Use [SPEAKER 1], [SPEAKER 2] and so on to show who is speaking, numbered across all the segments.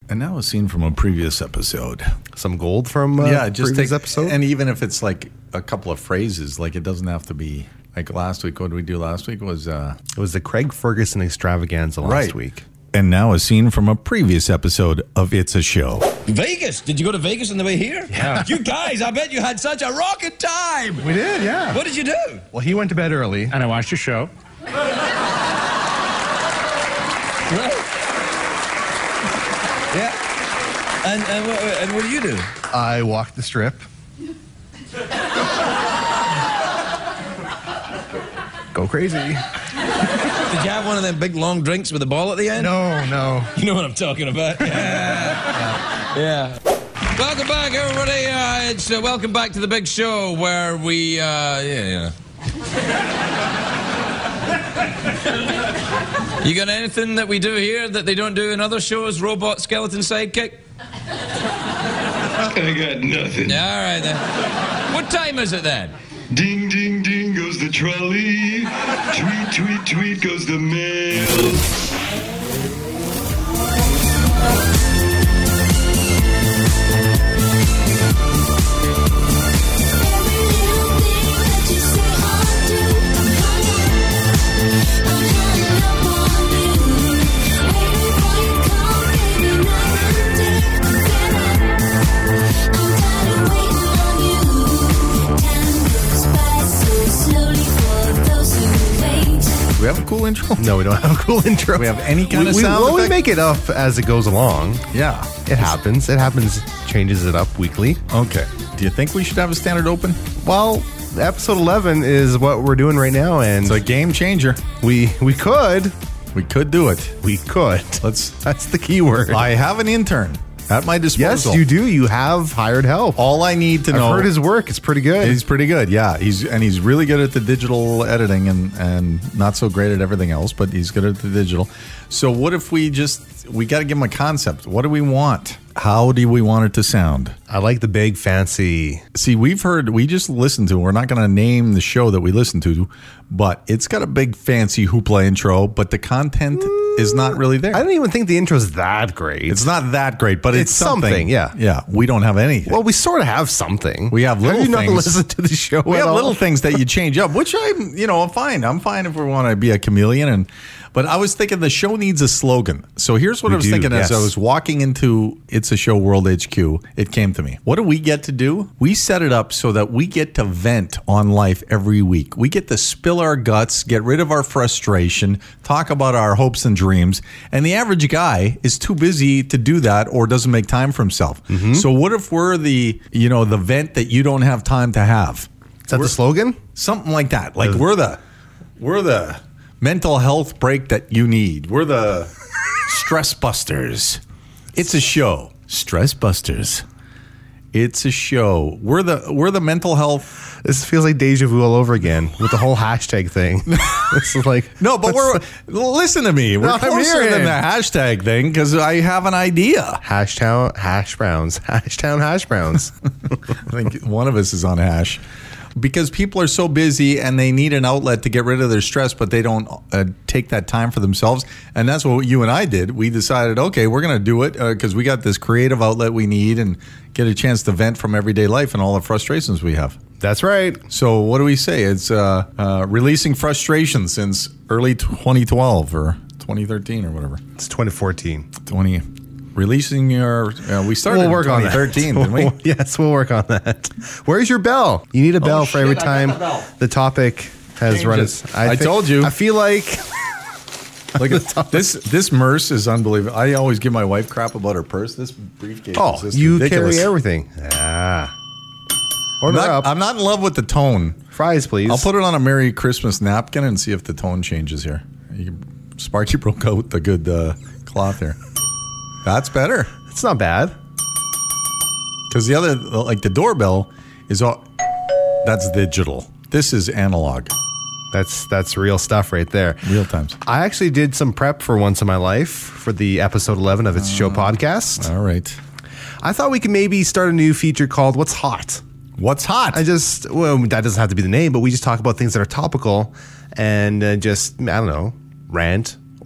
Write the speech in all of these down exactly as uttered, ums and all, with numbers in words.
[SPEAKER 1] And now a scene from a previous episode.
[SPEAKER 2] Some gold from uh,
[SPEAKER 1] yeah, just
[SPEAKER 2] previous
[SPEAKER 1] take,
[SPEAKER 2] episode?
[SPEAKER 1] And even if it's like a couple of phrases, like it doesn't have to be like last week. What did we do last week? Was uh,
[SPEAKER 2] It was the Craig Ferguson extravaganza last
[SPEAKER 1] right.
[SPEAKER 2] week.
[SPEAKER 1] And now a scene from a previous episode of It's a Show.
[SPEAKER 3] Vegas? Did you go to Vegas on the way here?
[SPEAKER 2] Yeah.
[SPEAKER 3] You guys, I bet you had such a rocking time.
[SPEAKER 2] We did, yeah.
[SPEAKER 3] What did you do?
[SPEAKER 2] Well, he went to bed early.
[SPEAKER 4] And I watched your show.
[SPEAKER 3] Right. Yeah. And, and, what, and what do you do?
[SPEAKER 2] I walked the strip. Go crazy.
[SPEAKER 3] Did you have one of them big long drinks with a ball at the end?
[SPEAKER 2] No, no.
[SPEAKER 3] You know what I'm talking about. Yeah. Yeah. Welcome back, everybody. Uh, it's uh, welcome back to the big show where we, uh, yeah, yeah. You got anything that we do here that they don't do in other shows? Robot skeleton sidekick?
[SPEAKER 5] I got nothing.
[SPEAKER 3] All right then. What time is it then?
[SPEAKER 5] Ding, ding, ding goes the trolley. Tweet, tweet, tweet goes the mail.
[SPEAKER 1] Do we have a cool intro?
[SPEAKER 2] No, we don't have a cool intro.
[SPEAKER 1] Do we have any kind
[SPEAKER 2] we,
[SPEAKER 1] of
[SPEAKER 2] we,
[SPEAKER 1] sound
[SPEAKER 2] Well, we
[SPEAKER 1] effect?
[SPEAKER 2] make it up as it goes along.
[SPEAKER 1] Yeah.
[SPEAKER 2] It happens. It happens. Changes it up weekly.
[SPEAKER 1] Okay. Do you think we should have a standard open?
[SPEAKER 2] Well, episode eleven is what we're doing right now, and
[SPEAKER 1] It's a game changer.
[SPEAKER 2] we we could
[SPEAKER 1] We could do it.
[SPEAKER 2] we could.
[SPEAKER 1] Let's.
[SPEAKER 2] That's the key word.
[SPEAKER 1] I have an intern at my disposal.
[SPEAKER 2] Yes, you do. You have hired help.
[SPEAKER 1] All I need to
[SPEAKER 2] I've
[SPEAKER 1] know.
[SPEAKER 2] heard his work. It's pretty good.
[SPEAKER 1] He's pretty good, yeah. He's and he's really good at the digital editing and and not so great at everything else, but he's good at the digital. So what if we just we got to give him a concept? What do we want? How do we want it to sound?
[SPEAKER 2] I like the big fancy.
[SPEAKER 1] See, we've heard we just listened to. We're not going to name the show that we listened to, but it's got a big fancy hoopla intro, but the content is not really there.
[SPEAKER 2] I don't even think the intro's that great.
[SPEAKER 1] It's not that great, but it's,
[SPEAKER 2] It's something, yeah.
[SPEAKER 1] Yeah, we don't have anything.
[SPEAKER 2] Well, we sort of have something.
[SPEAKER 1] We have little
[SPEAKER 2] Have you not
[SPEAKER 1] things.
[SPEAKER 2] listened to the show
[SPEAKER 1] We
[SPEAKER 2] at
[SPEAKER 1] have
[SPEAKER 2] all?
[SPEAKER 1] little things that you change up, which I'm, you know, I'm fine. I'm fine if we want to be a chameleon. And but I was thinking the show needs a slogan. So here's what
[SPEAKER 2] We
[SPEAKER 1] I was
[SPEAKER 2] do,
[SPEAKER 1] thinking as
[SPEAKER 2] yes.
[SPEAKER 1] I was walking into It's a Show World H Q. It came to me. What do we get to do? We set it up so that we get to vent on life every week. We get to spill our guts, get rid of our frustration, talk about our hopes and dreams. And the average guy is too busy to do that or doesn't make time for himself.
[SPEAKER 2] Mm-hmm.
[SPEAKER 1] So what if we're the, you know, the vent that you don't have time to have?
[SPEAKER 2] Is that the slogan?
[SPEAKER 1] Something like that. Like we're the we're the mental health break that you need. We're the stress busters. It's a show. Stress busters. It's a show. We're the we're the mental health.
[SPEAKER 2] This feels like deja vu all over again with the whole hashtag thing. This is like
[SPEAKER 1] No, but we're listen to me. We're
[SPEAKER 2] No, I'm
[SPEAKER 1] closer
[SPEAKER 2] hearing.
[SPEAKER 1] than the hashtag thing because I have an idea.
[SPEAKER 2] Hashtown hash browns. Hashtown hash browns.
[SPEAKER 1] I think one of us is on hash. Because people are so busy and they need an outlet to get rid of their stress, but they don't uh, take that time for themselves. And that's what you and I did. We decided, okay, we're going to do it because uh, we got this creative outlet we need and get a chance to vent from everyday life and all the frustrations we have.
[SPEAKER 2] That's right.
[SPEAKER 1] So what do we say? It's uh, uh, releasing frustration since early twenty twelve or twenty thirteen or whatever.
[SPEAKER 2] It's twenty fourteen.
[SPEAKER 1] twenty Releasing your, uh, we started
[SPEAKER 2] We'll work
[SPEAKER 1] in
[SPEAKER 2] on
[SPEAKER 1] twenty thirteen,
[SPEAKER 2] that.
[SPEAKER 1] didn't we?
[SPEAKER 2] Yes, we'll work on that. Where's your bell? You need a bell
[SPEAKER 1] Oh,
[SPEAKER 2] for every
[SPEAKER 1] shit, I got
[SPEAKER 2] time
[SPEAKER 1] the bell.
[SPEAKER 2] the topic has
[SPEAKER 1] Change
[SPEAKER 2] run
[SPEAKER 1] it.
[SPEAKER 2] its.
[SPEAKER 1] I told you.
[SPEAKER 2] I feel like
[SPEAKER 1] Look at this. This Merce is unbelievable. I always give my wife crap about her purse. This briefcase
[SPEAKER 2] oh,
[SPEAKER 1] is just
[SPEAKER 2] you
[SPEAKER 1] ridiculous.
[SPEAKER 2] carry everything. Ah,
[SPEAKER 1] I'm
[SPEAKER 2] order
[SPEAKER 1] not,
[SPEAKER 2] up.
[SPEAKER 1] I'm not in love with the tone.
[SPEAKER 2] Fries, please.
[SPEAKER 1] I'll put it on a Merry Christmas napkin and see if the tone changes here. You, Sparky broke out the good uh, cloth here. That's better.
[SPEAKER 2] It's not bad.
[SPEAKER 1] Because the other, like the doorbell, is all. That's digital. This is analog.
[SPEAKER 2] That's that's real stuff right there.
[SPEAKER 1] Real times.
[SPEAKER 2] I actually did some prep for once in my life for the episode eleven of It's a Show podcast.
[SPEAKER 1] All right.
[SPEAKER 2] I thought we could maybe start a new feature called What's Hot?
[SPEAKER 1] What's hot?
[SPEAKER 2] I just, well, that doesn't have to be the name, but we just talk about things that are topical and uh, just, I don't know, rant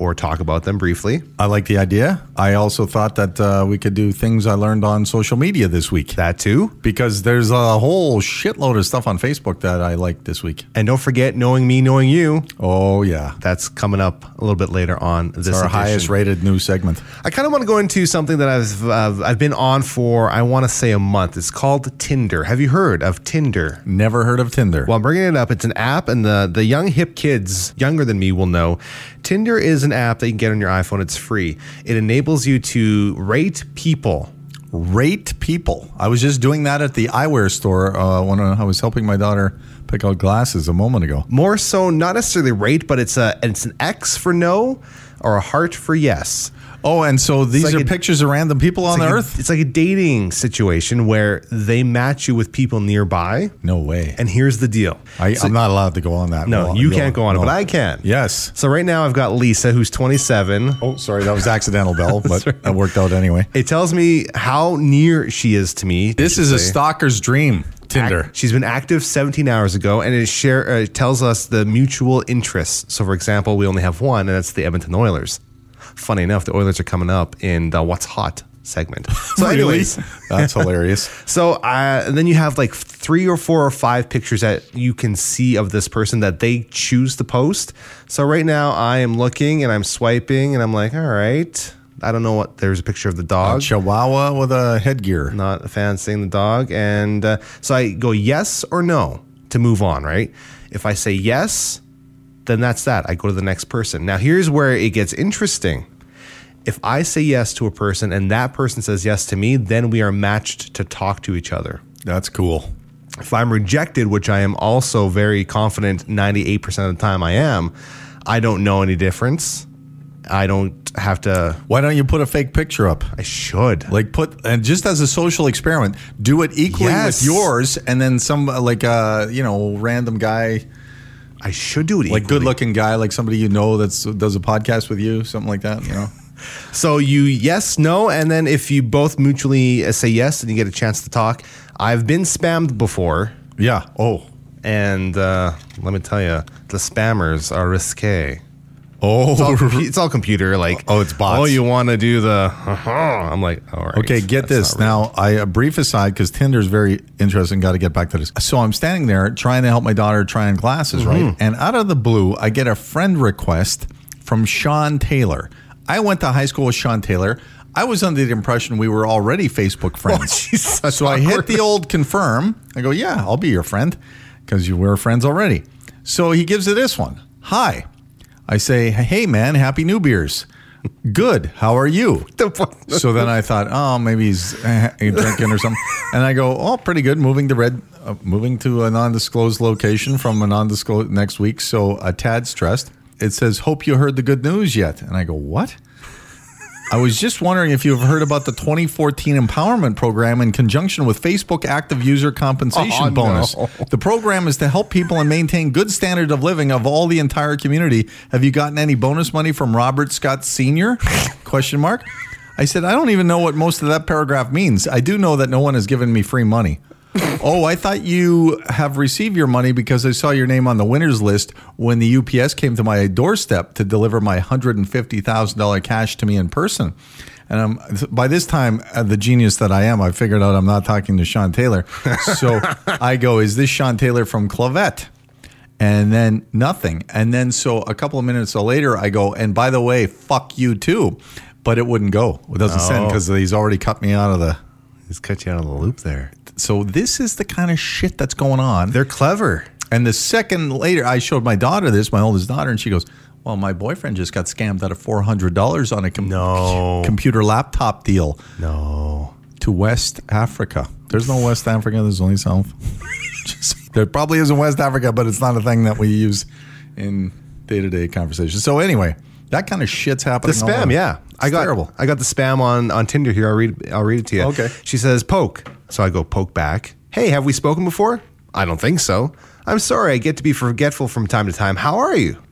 [SPEAKER 2] or talk about them briefly.
[SPEAKER 1] I like the idea. I also thought that uh, we could do things I learned on social media this week.
[SPEAKER 2] That too.
[SPEAKER 1] Because there's a whole shitload of stuff on Facebook that I like this week.
[SPEAKER 2] And don't forget, knowing me, knowing you.
[SPEAKER 1] Oh, yeah.
[SPEAKER 2] That's coming up a little bit later on this
[SPEAKER 1] It's our
[SPEAKER 2] edition.
[SPEAKER 1] highest rated news segment.
[SPEAKER 2] I kind of want to go into something that I've uh, I've been on for, I want to say a month. It's called Tinder. Have you heard of Tinder?
[SPEAKER 1] Never heard of Tinder.
[SPEAKER 2] Well, I'm bringing it up. It's an app, and the, the young hip kids, younger than me, will know. Tinder is an app that you can get on your iPhone. It's free. It enables you to rate people.
[SPEAKER 1] Rate people. I was just doing that at the eyewear store uh, when I was helping my daughter pick out glasses a moment ago.
[SPEAKER 2] More so, not necessarily rate, but it's a it's an X for no or a heart for yes.
[SPEAKER 1] Oh, and so these
[SPEAKER 2] like
[SPEAKER 1] are
[SPEAKER 2] a-
[SPEAKER 1] pictures of random people on
[SPEAKER 2] It's
[SPEAKER 1] the
[SPEAKER 2] like a-
[SPEAKER 1] earth?
[SPEAKER 2] it's like a dating situation where they match you with people nearby.
[SPEAKER 1] No way.
[SPEAKER 2] And here's the deal.
[SPEAKER 1] I,
[SPEAKER 2] So-
[SPEAKER 1] I'm not allowed to go on that.
[SPEAKER 2] No,
[SPEAKER 1] Well,
[SPEAKER 2] you
[SPEAKER 1] no,
[SPEAKER 2] can't go on
[SPEAKER 1] no.
[SPEAKER 2] it, but I can.
[SPEAKER 1] Yes.
[SPEAKER 2] So right now I've got Lisa, who's twenty-seven.
[SPEAKER 1] Oh, sorry. That was accidental, Bell, but that worked out anyway.
[SPEAKER 2] It tells me how near she is to me.
[SPEAKER 1] This
[SPEAKER 2] I
[SPEAKER 1] is
[SPEAKER 2] should
[SPEAKER 1] a
[SPEAKER 2] say.
[SPEAKER 1] stalker's dream, Tinder.
[SPEAKER 2] Act- she's been active seventeen hours ago, and it share uh, it tells us the mutual interests. So, for example, we only have one, and that's the Edmonton Oilers. Funny enough, the Oilers are coming up in the What's Hot segment. So,
[SPEAKER 1] Really?
[SPEAKER 2] anyways,
[SPEAKER 1] That's hilarious.
[SPEAKER 2] so uh, and then you have like three or four or five pictures that you can see of this person that they choose to post. So right now, I am looking and I'm swiping, and I'm like, all right. I don't know what. There's a picture of the
[SPEAKER 1] A
[SPEAKER 2] dog.
[SPEAKER 1] chihuahua with a headgear.
[SPEAKER 2] Not a fan seeing the dog. And uh, so I go yes or no to move on, right? If I say yes, then that's that. I go to the next person. Now, here's where it gets interesting. If I say yes to a person and that person says yes to me, then we are matched to talk to each other.
[SPEAKER 1] That's cool.
[SPEAKER 2] If I'm rejected, which I am also very confident ninety-eight percent of the time I am, I don't know any difference. I don't have to.
[SPEAKER 1] Why don't you put a fake picture up?
[SPEAKER 2] I should.
[SPEAKER 1] Like put, and just as a social experiment, do it equally
[SPEAKER 2] Yes.
[SPEAKER 1] with yours, and then some uh, like a you know random guy,
[SPEAKER 2] I should do it
[SPEAKER 1] like
[SPEAKER 2] equally.
[SPEAKER 1] good looking guy, like somebody you know that's does a podcast with you, something like that. You know.
[SPEAKER 2] So you yes, no, and then if you both mutually uh, say yes and you get a chance to talk. I've been spammed before,
[SPEAKER 1] Yeah. Oh.
[SPEAKER 2] and uh, let me tell you, the spammers are risque.
[SPEAKER 1] Oh.
[SPEAKER 2] It's all, compu- it's all computer, like,
[SPEAKER 1] Oh, it's bots.
[SPEAKER 2] oh, you want to do the, uh-huh. I'm like, all right.
[SPEAKER 1] Okay, get
[SPEAKER 2] that's
[SPEAKER 1] this.
[SPEAKER 2] not real.
[SPEAKER 1] Now, I a brief aside because Tinder's very interesting. Got to get back to this. So I'm standing there trying to help my daughter try on glasses,
[SPEAKER 2] Mm-hmm.
[SPEAKER 1] right? And out of the blue, I get a friend request from Sean Taylor. I went to high school with Sean Taylor. I was under the impression we were already Facebook friends.
[SPEAKER 2] she's such
[SPEAKER 1] so I hit
[SPEAKER 2] awkward.
[SPEAKER 1] the old confirm. I go, yeah, I'll be your friend because you were friends already. So he gives it this one. Hi. I say, hey, man, happy New Beers. Good. How are you? So then I thought, oh, maybe he's uh, drinking or something. And I go, oh, pretty good. Moving to red, uh, moving to a non-disclosed location from a non-disclosed next week. So a tad stressed. It says, hope you heard the good news yet. And I go, what? I was just wondering if you've heard about the twenty fourteen empowerment program in conjunction with Facebook active user compensation
[SPEAKER 2] Oh, no.
[SPEAKER 1] bonus. The program is to help people and maintain good standard of living of all the entire community. Have you gotten any bonus money from Robert Scott Senior? Question mark. I said, I don't even know what most of that paragraph means. I do know that no one has given me free money. Oh, I thought you have received your money because I saw your name on the winners list when the U P S came to my doorstep to deliver my one hundred fifty thousand dollars cash to me in person. And um, by this time, uh, the genius that I am, I figured out I'm not talking to Sean Taylor. So I go, is this Sean Taylor from Clavette? And then nothing. And then so a couple of minutes later, I go, and by the way, fuck you too. But it wouldn't go. It doesn't send because he's already cut me out of the...
[SPEAKER 2] He's cut you out of the loop there.
[SPEAKER 1] So this is the kind of shit that's going on.
[SPEAKER 2] They're clever.
[SPEAKER 1] And the second later, I showed my daughter this, my oldest daughter, and she goes, well, my boyfriend just got scammed out of four hundred dollars on a com-
[SPEAKER 2] No.
[SPEAKER 1] computer laptop deal
[SPEAKER 2] No.
[SPEAKER 1] to West Africa. There's no West Africa. There's only South. Just, there probably is in West Africa, but it's not a thing that we use in day-to-day conversation. So anyway, that kind of shit's
[SPEAKER 2] The
[SPEAKER 1] happening. all
[SPEAKER 2] spam,
[SPEAKER 1] over.
[SPEAKER 2] yeah. I
[SPEAKER 1] It's
[SPEAKER 2] got
[SPEAKER 1] terrible.
[SPEAKER 2] I got the spam on, on Tinder here. I'll read I'll read it to you.
[SPEAKER 1] Okay.
[SPEAKER 2] She says, poke. So I go poke back. Hey, have we spoken before? I don't think so. I'm sorry. I get to be forgetful from time to time. How are you?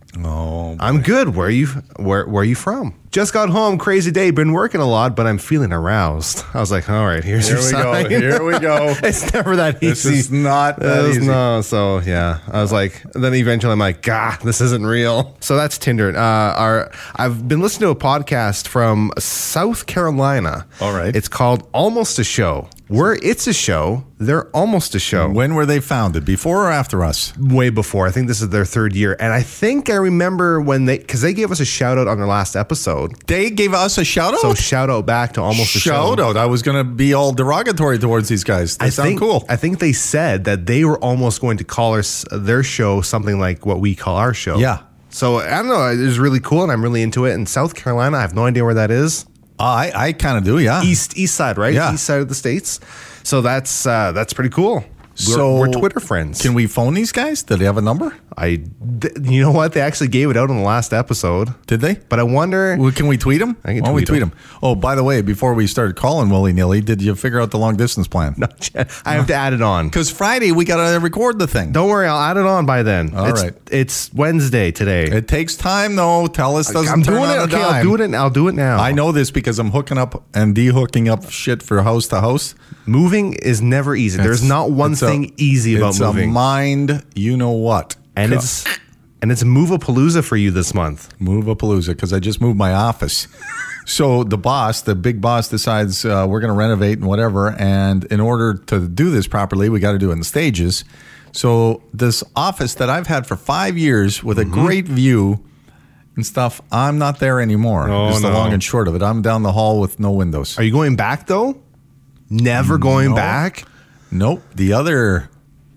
[SPEAKER 1] Oh,
[SPEAKER 2] I'm good. Where are you? Where Where are you from? Just got home. Crazy day. Been working a lot, but I'm feeling aroused. I was like, all right, here's
[SPEAKER 1] here
[SPEAKER 2] your
[SPEAKER 1] we
[SPEAKER 2] sign.
[SPEAKER 1] go. Here we go.
[SPEAKER 2] It's never that
[SPEAKER 1] This
[SPEAKER 2] easy.
[SPEAKER 1] is not that
[SPEAKER 2] It was
[SPEAKER 1] easy.
[SPEAKER 2] No, so yeah, I was like, then eventually I'm like, "Gah, this isn't real." So that's Tinder. Uh, our I've been listening to a podcast from South Carolina.
[SPEAKER 1] All right.
[SPEAKER 2] It's called Almost a Show. Where it's a show, they're almost a show.
[SPEAKER 1] When were they founded? Before or after us?
[SPEAKER 2] Way before. I think this is their third year, and I think I remember when they because they gave us a shout out on their last episode.
[SPEAKER 1] They gave us a shout out?
[SPEAKER 2] So shout out back to Almost a Show.
[SPEAKER 1] Shout out. I was going to be all derogatory towards these guys. They
[SPEAKER 2] I
[SPEAKER 1] sound
[SPEAKER 2] think,
[SPEAKER 1] cool.
[SPEAKER 2] I think they said that they were almost going to call our, their show something like what we call our show.
[SPEAKER 1] Yeah.
[SPEAKER 2] So I don't know. It was really cool, and I'm really into it. In South Carolina, I have no idea where that is.
[SPEAKER 1] Uh, I, I kind of do, yeah.
[SPEAKER 2] East East side, right?
[SPEAKER 1] Yeah.
[SPEAKER 2] East side of the states. So that's uh, that's pretty cool. We're,
[SPEAKER 1] So
[SPEAKER 2] we're Twitter friends.
[SPEAKER 1] Can we phone these guys? Did they have a number?
[SPEAKER 2] I, th- you know what? They actually gave it out on the last episode.
[SPEAKER 1] Did they?
[SPEAKER 2] But I wonder.
[SPEAKER 1] Well, can we tweet them?
[SPEAKER 2] I can
[SPEAKER 1] Why don't we
[SPEAKER 2] tweet
[SPEAKER 1] tweet them. Oh, by the way, before we started calling willy nilly, did you figure out the long distance plan?
[SPEAKER 2] Not yet. I have to add it on.
[SPEAKER 1] Because Friday we got to record the thing.
[SPEAKER 2] Don't worry, I'll add it on by then.
[SPEAKER 1] All
[SPEAKER 2] it's,
[SPEAKER 1] right.
[SPEAKER 2] It's Wednesday today.
[SPEAKER 1] It takes time, though. Telus doesn't
[SPEAKER 2] I'm
[SPEAKER 1] turn
[SPEAKER 2] doing
[SPEAKER 1] on
[SPEAKER 2] it.
[SPEAKER 1] a
[SPEAKER 2] Okay,
[SPEAKER 1] dime.
[SPEAKER 2] I'll do it. I'll do it now.
[SPEAKER 1] I know this because I'm hooking up and de-hooking up shit for house to house.
[SPEAKER 2] Moving is never easy. There's
[SPEAKER 1] It's-
[SPEAKER 2] not one
[SPEAKER 1] it's a-
[SPEAKER 2] thing easy about
[SPEAKER 1] it's
[SPEAKER 2] moving.
[SPEAKER 1] a mind, you know what.
[SPEAKER 2] and it's and it's Move-a-Palooza for you this month.
[SPEAKER 1] Move-a-palooza, because I just moved my office. So the boss, the big boss, decides uh, we're going to renovate and whatever. And in order to do this properly, we got to do it in stages. So this office that I've had for five years with a
[SPEAKER 2] Mm-hmm.
[SPEAKER 1] great view and stuff, I'm not there anymore.
[SPEAKER 2] Oh,
[SPEAKER 1] is the
[SPEAKER 2] no.
[SPEAKER 1] long and short of it. I'm down the hall with no windows.
[SPEAKER 2] Are you going back though? Never going
[SPEAKER 1] No.
[SPEAKER 2] back?
[SPEAKER 1] Nope. The other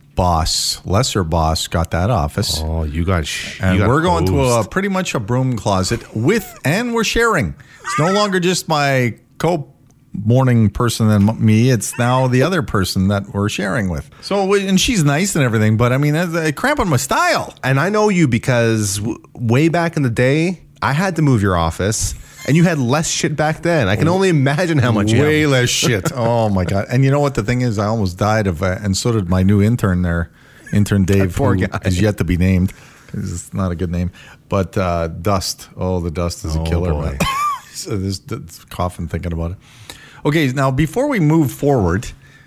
[SPEAKER 1] boss, lesser boss, got that office.
[SPEAKER 2] Oh, you got sh- you
[SPEAKER 1] And
[SPEAKER 2] got
[SPEAKER 1] we're going to a
[SPEAKER 2] hosed.
[SPEAKER 1] pretty much a broom closet with, and we're sharing. It's no longer just my co-morning person and me. It's now the other person that we're sharing with. So, we- and she's nice and everything, but I mean, it's uh, cramping my style.
[SPEAKER 2] And I know you because w- way back in the day, I had to move your office, and you had less shit back then. I can only imagine how much you
[SPEAKER 1] Way
[SPEAKER 2] have.
[SPEAKER 1] less shit. Oh my god! And you know what the thing is? I almost died of, uh, and so did my new intern there, intern Dave,
[SPEAKER 2] poor
[SPEAKER 1] who
[SPEAKER 2] guy.
[SPEAKER 1] is yet to be named. It's not a good name, but uh, dust. Oh, the dust is a
[SPEAKER 2] Oh,
[SPEAKER 1] killer.
[SPEAKER 2] boy.
[SPEAKER 1] Man. So this, this coughing thinking about it. Okay, now before we move forward,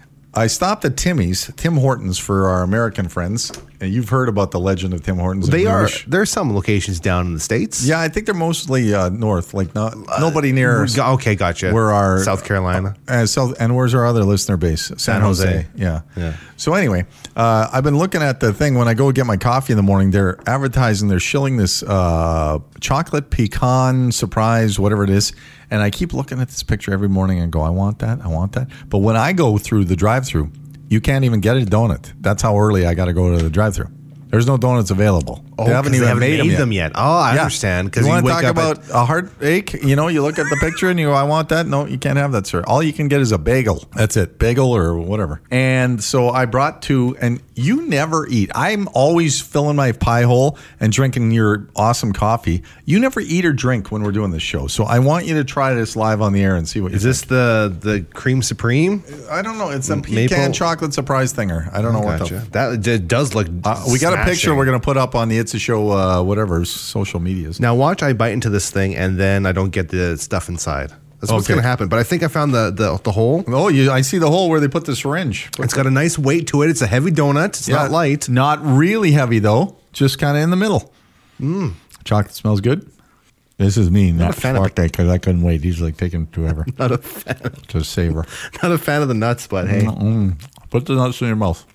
[SPEAKER 1] I stopped at Timmy's, Tim Hortons for our American friends. And you've heard about the legend of Tim Hortons. in
[SPEAKER 2] They are.
[SPEAKER 1] Nourish.
[SPEAKER 2] There's some locations down in the States.
[SPEAKER 1] Yeah, I think they're mostly uh, north, like not nobody near.
[SPEAKER 2] Go- Okay, gotcha.
[SPEAKER 1] Where our
[SPEAKER 2] South Carolina.
[SPEAKER 1] Uh, South, and where's our other listener base? San, Jose.
[SPEAKER 2] Jose.
[SPEAKER 1] Yeah.
[SPEAKER 2] Yeah.
[SPEAKER 1] So anyway, uh, I've been looking at the thing when I go get my coffee in the morning. They're advertising, they're shilling this uh, chocolate pecan surprise, whatever it is. And I keep looking at this picture every morning and go, I want that, I want that. But when I go through the drive-through, you can't even get a donut. That's how early I got to go to the drive-through. There's no donuts available.
[SPEAKER 2] Oh,
[SPEAKER 1] they haven't
[SPEAKER 2] 'cause
[SPEAKER 1] even
[SPEAKER 2] they haven't
[SPEAKER 1] made,
[SPEAKER 2] made
[SPEAKER 1] them yet.
[SPEAKER 2] them yet. Oh, I
[SPEAKER 1] Yeah.
[SPEAKER 2] understand. Because
[SPEAKER 1] you
[SPEAKER 2] you,
[SPEAKER 1] want to
[SPEAKER 2] wake
[SPEAKER 1] talk
[SPEAKER 2] up
[SPEAKER 1] about
[SPEAKER 2] at,
[SPEAKER 1] a heartache? You know, you look at the picture and you go, I want that. No, you can't have that, sir. All you can get is a bagel. That's it. Bagel or whatever. And so I brought two, and you never eat. I'm always filling my pie hole and drinking your awesome coffee. You never eat or drink when we're doing this show. So I want you to try this live on the air and see what you
[SPEAKER 2] Is this the the cream supreme?
[SPEAKER 1] think. I don't know. It's a
[SPEAKER 2] Maple?
[SPEAKER 1] pecan chocolate surprise thinger. I don't know what the
[SPEAKER 2] Gotcha. That it does look.
[SPEAKER 1] Uh, we got a picture
[SPEAKER 2] smashing.
[SPEAKER 1] we're going to put up on the It's a Show, uh, whatever, social medias.
[SPEAKER 2] Now watch. I bite into this thing and then I don't get the stuff inside. That's what's
[SPEAKER 1] Okay.
[SPEAKER 2] going to happen. But I think I found the the, the hole.
[SPEAKER 1] Oh, you, I see the hole where they put the syringe.
[SPEAKER 2] It's got a nice weight to it. It's a heavy donut. It's not light.
[SPEAKER 1] Not really heavy, though. Just kind of in the middle. Mm. Chocolate smells good. This is me, not
[SPEAKER 2] a fan of
[SPEAKER 1] fuck that, because I couldn't wait. He's like taking forever
[SPEAKER 2] Not a fan.
[SPEAKER 1] to savor.
[SPEAKER 2] Not a fan of the nuts, but hey,
[SPEAKER 1] Mm. Put the nuts in your mouth.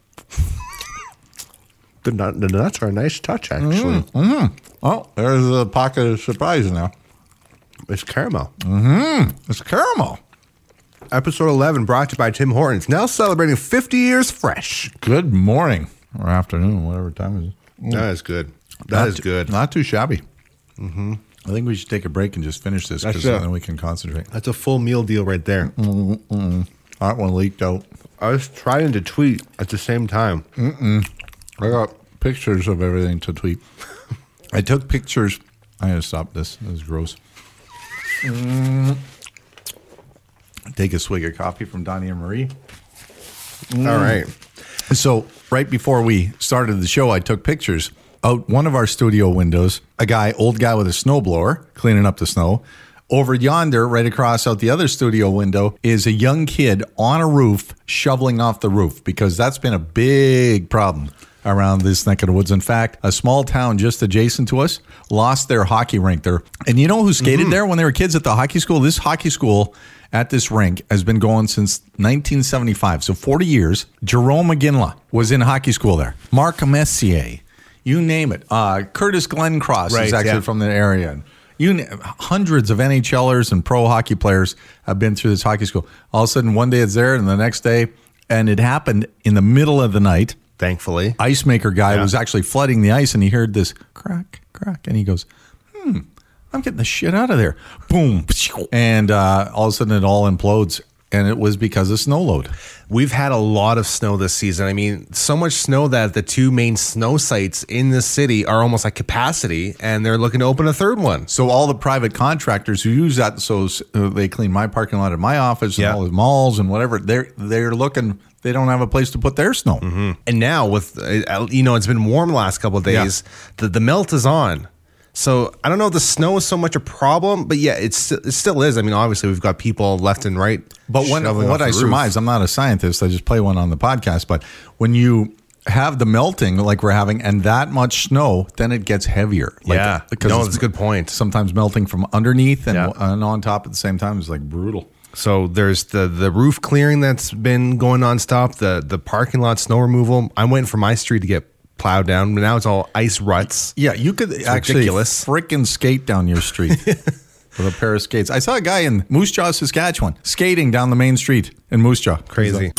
[SPEAKER 2] the, nut, the nuts are a nice touch. Actually,
[SPEAKER 1] Oh, there's a pocket of surprise now.
[SPEAKER 2] it's caramel.
[SPEAKER 1] It's caramel.
[SPEAKER 2] Episode eleven brought to you by Tim Hortons. Now celebrating fifty years fresh.
[SPEAKER 1] Good morning or afternoon, whatever time it is.
[SPEAKER 2] That is good. That
[SPEAKER 1] Not
[SPEAKER 2] is
[SPEAKER 1] too-
[SPEAKER 2] good.
[SPEAKER 1] Not too shabby. Mm-hmm. I think we should take a break and just finish this, because
[SPEAKER 2] That's it.
[SPEAKER 1] then we can concentrate.
[SPEAKER 2] That's a full meal deal right there.
[SPEAKER 1] That one leaked out.
[SPEAKER 2] I was trying to tweet at the same time.
[SPEAKER 1] I got pictures of everything to tweet. I took pictures. I'm going to stop this. This is gross. Mm. Take a swig of coffee from Donnie and Marie.
[SPEAKER 2] All right.
[SPEAKER 1] So, right before we started the show, I took pictures out one of our studio windows, a guy, old guy with a snowblower, cleaning up the snow. Over yonder, right across out the other studio window, is a young kid on a roof shoveling off the roof, because that's been a big problem around this neck of the woods. In fact, a small town just adjacent to us lost their hockey rink there. And you know who skated mm-hmm. there when they were kids at the hockey school? This hockey school at this rink has been going since nineteen seventy-five, so forty years. Jerome McGinley was in hockey school there. Mark Messier, you name it. Uh, Curtis Glencross
[SPEAKER 2] right,
[SPEAKER 1] is actually
[SPEAKER 2] yeah.
[SPEAKER 1] from that area. You, hundreds of N H Lers and pro hockey players have been through this hockey school. All of a sudden, one day it's there, and the next day, and it happened in the middle of the night.
[SPEAKER 2] Thankfully.
[SPEAKER 1] Ice maker guy
[SPEAKER 2] yeah.
[SPEAKER 1] was actually flooding the ice, and he heard this crack, crack, and he goes, hmm, I'm getting the shit out of there. Boom. And uh, all of a sudden, it all implodes, and it was because of snow load.
[SPEAKER 2] We've had a lot of snow this season. I mean, so much snow that the two main snow sites in the city are almost at capacity, and they're looking to open a third one.
[SPEAKER 1] So all the private contractors who use that, so uh, they clean my parking lot at my office and
[SPEAKER 2] yeah.
[SPEAKER 1] all the malls and whatever, they're they're looking, they don't have a place to put their snow.
[SPEAKER 2] Mm-hmm. And now with, uh, you know, it's been warm the last couple of days, yeah. the, the melt is on. So I don't know if the snow is so much a problem, but yeah, it's, it still is. I mean, obviously we've got people left and right.
[SPEAKER 1] But when, what I surmise, I'm not a scientist, I just play one on the podcast, but when you have the melting like we're having and that much snow, then it gets heavier. Like,
[SPEAKER 2] yeah,
[SPEAKER 1] because
[SPEAKER 2] no, that's a good point.
[SPEAKER 1] Sometimes melting from underneath and,
[SPEAKER 2] yeah.
[SPEAKER 1] and on top at the same time is like brutal.
[SPEAKER 2] So there's the, the roof clearing that's been going nonstop, the, the parking lot snow removal. I'm waiting for my street to get plowed down, but now it's all ice ruts.
[SPEAKER 1] Yeah, you could
[SPEAKER 2] it's
[SPEAKER 1] actually
[SPEAKER 2] ridiculous.
[SPEAKER 1] frickin' skate down your street with a pair of skates. I saw a guy in Moose Jaw, Saskatchewan, skating down the main street in Moose Jaw.
[SPEAKER 2] Crazy.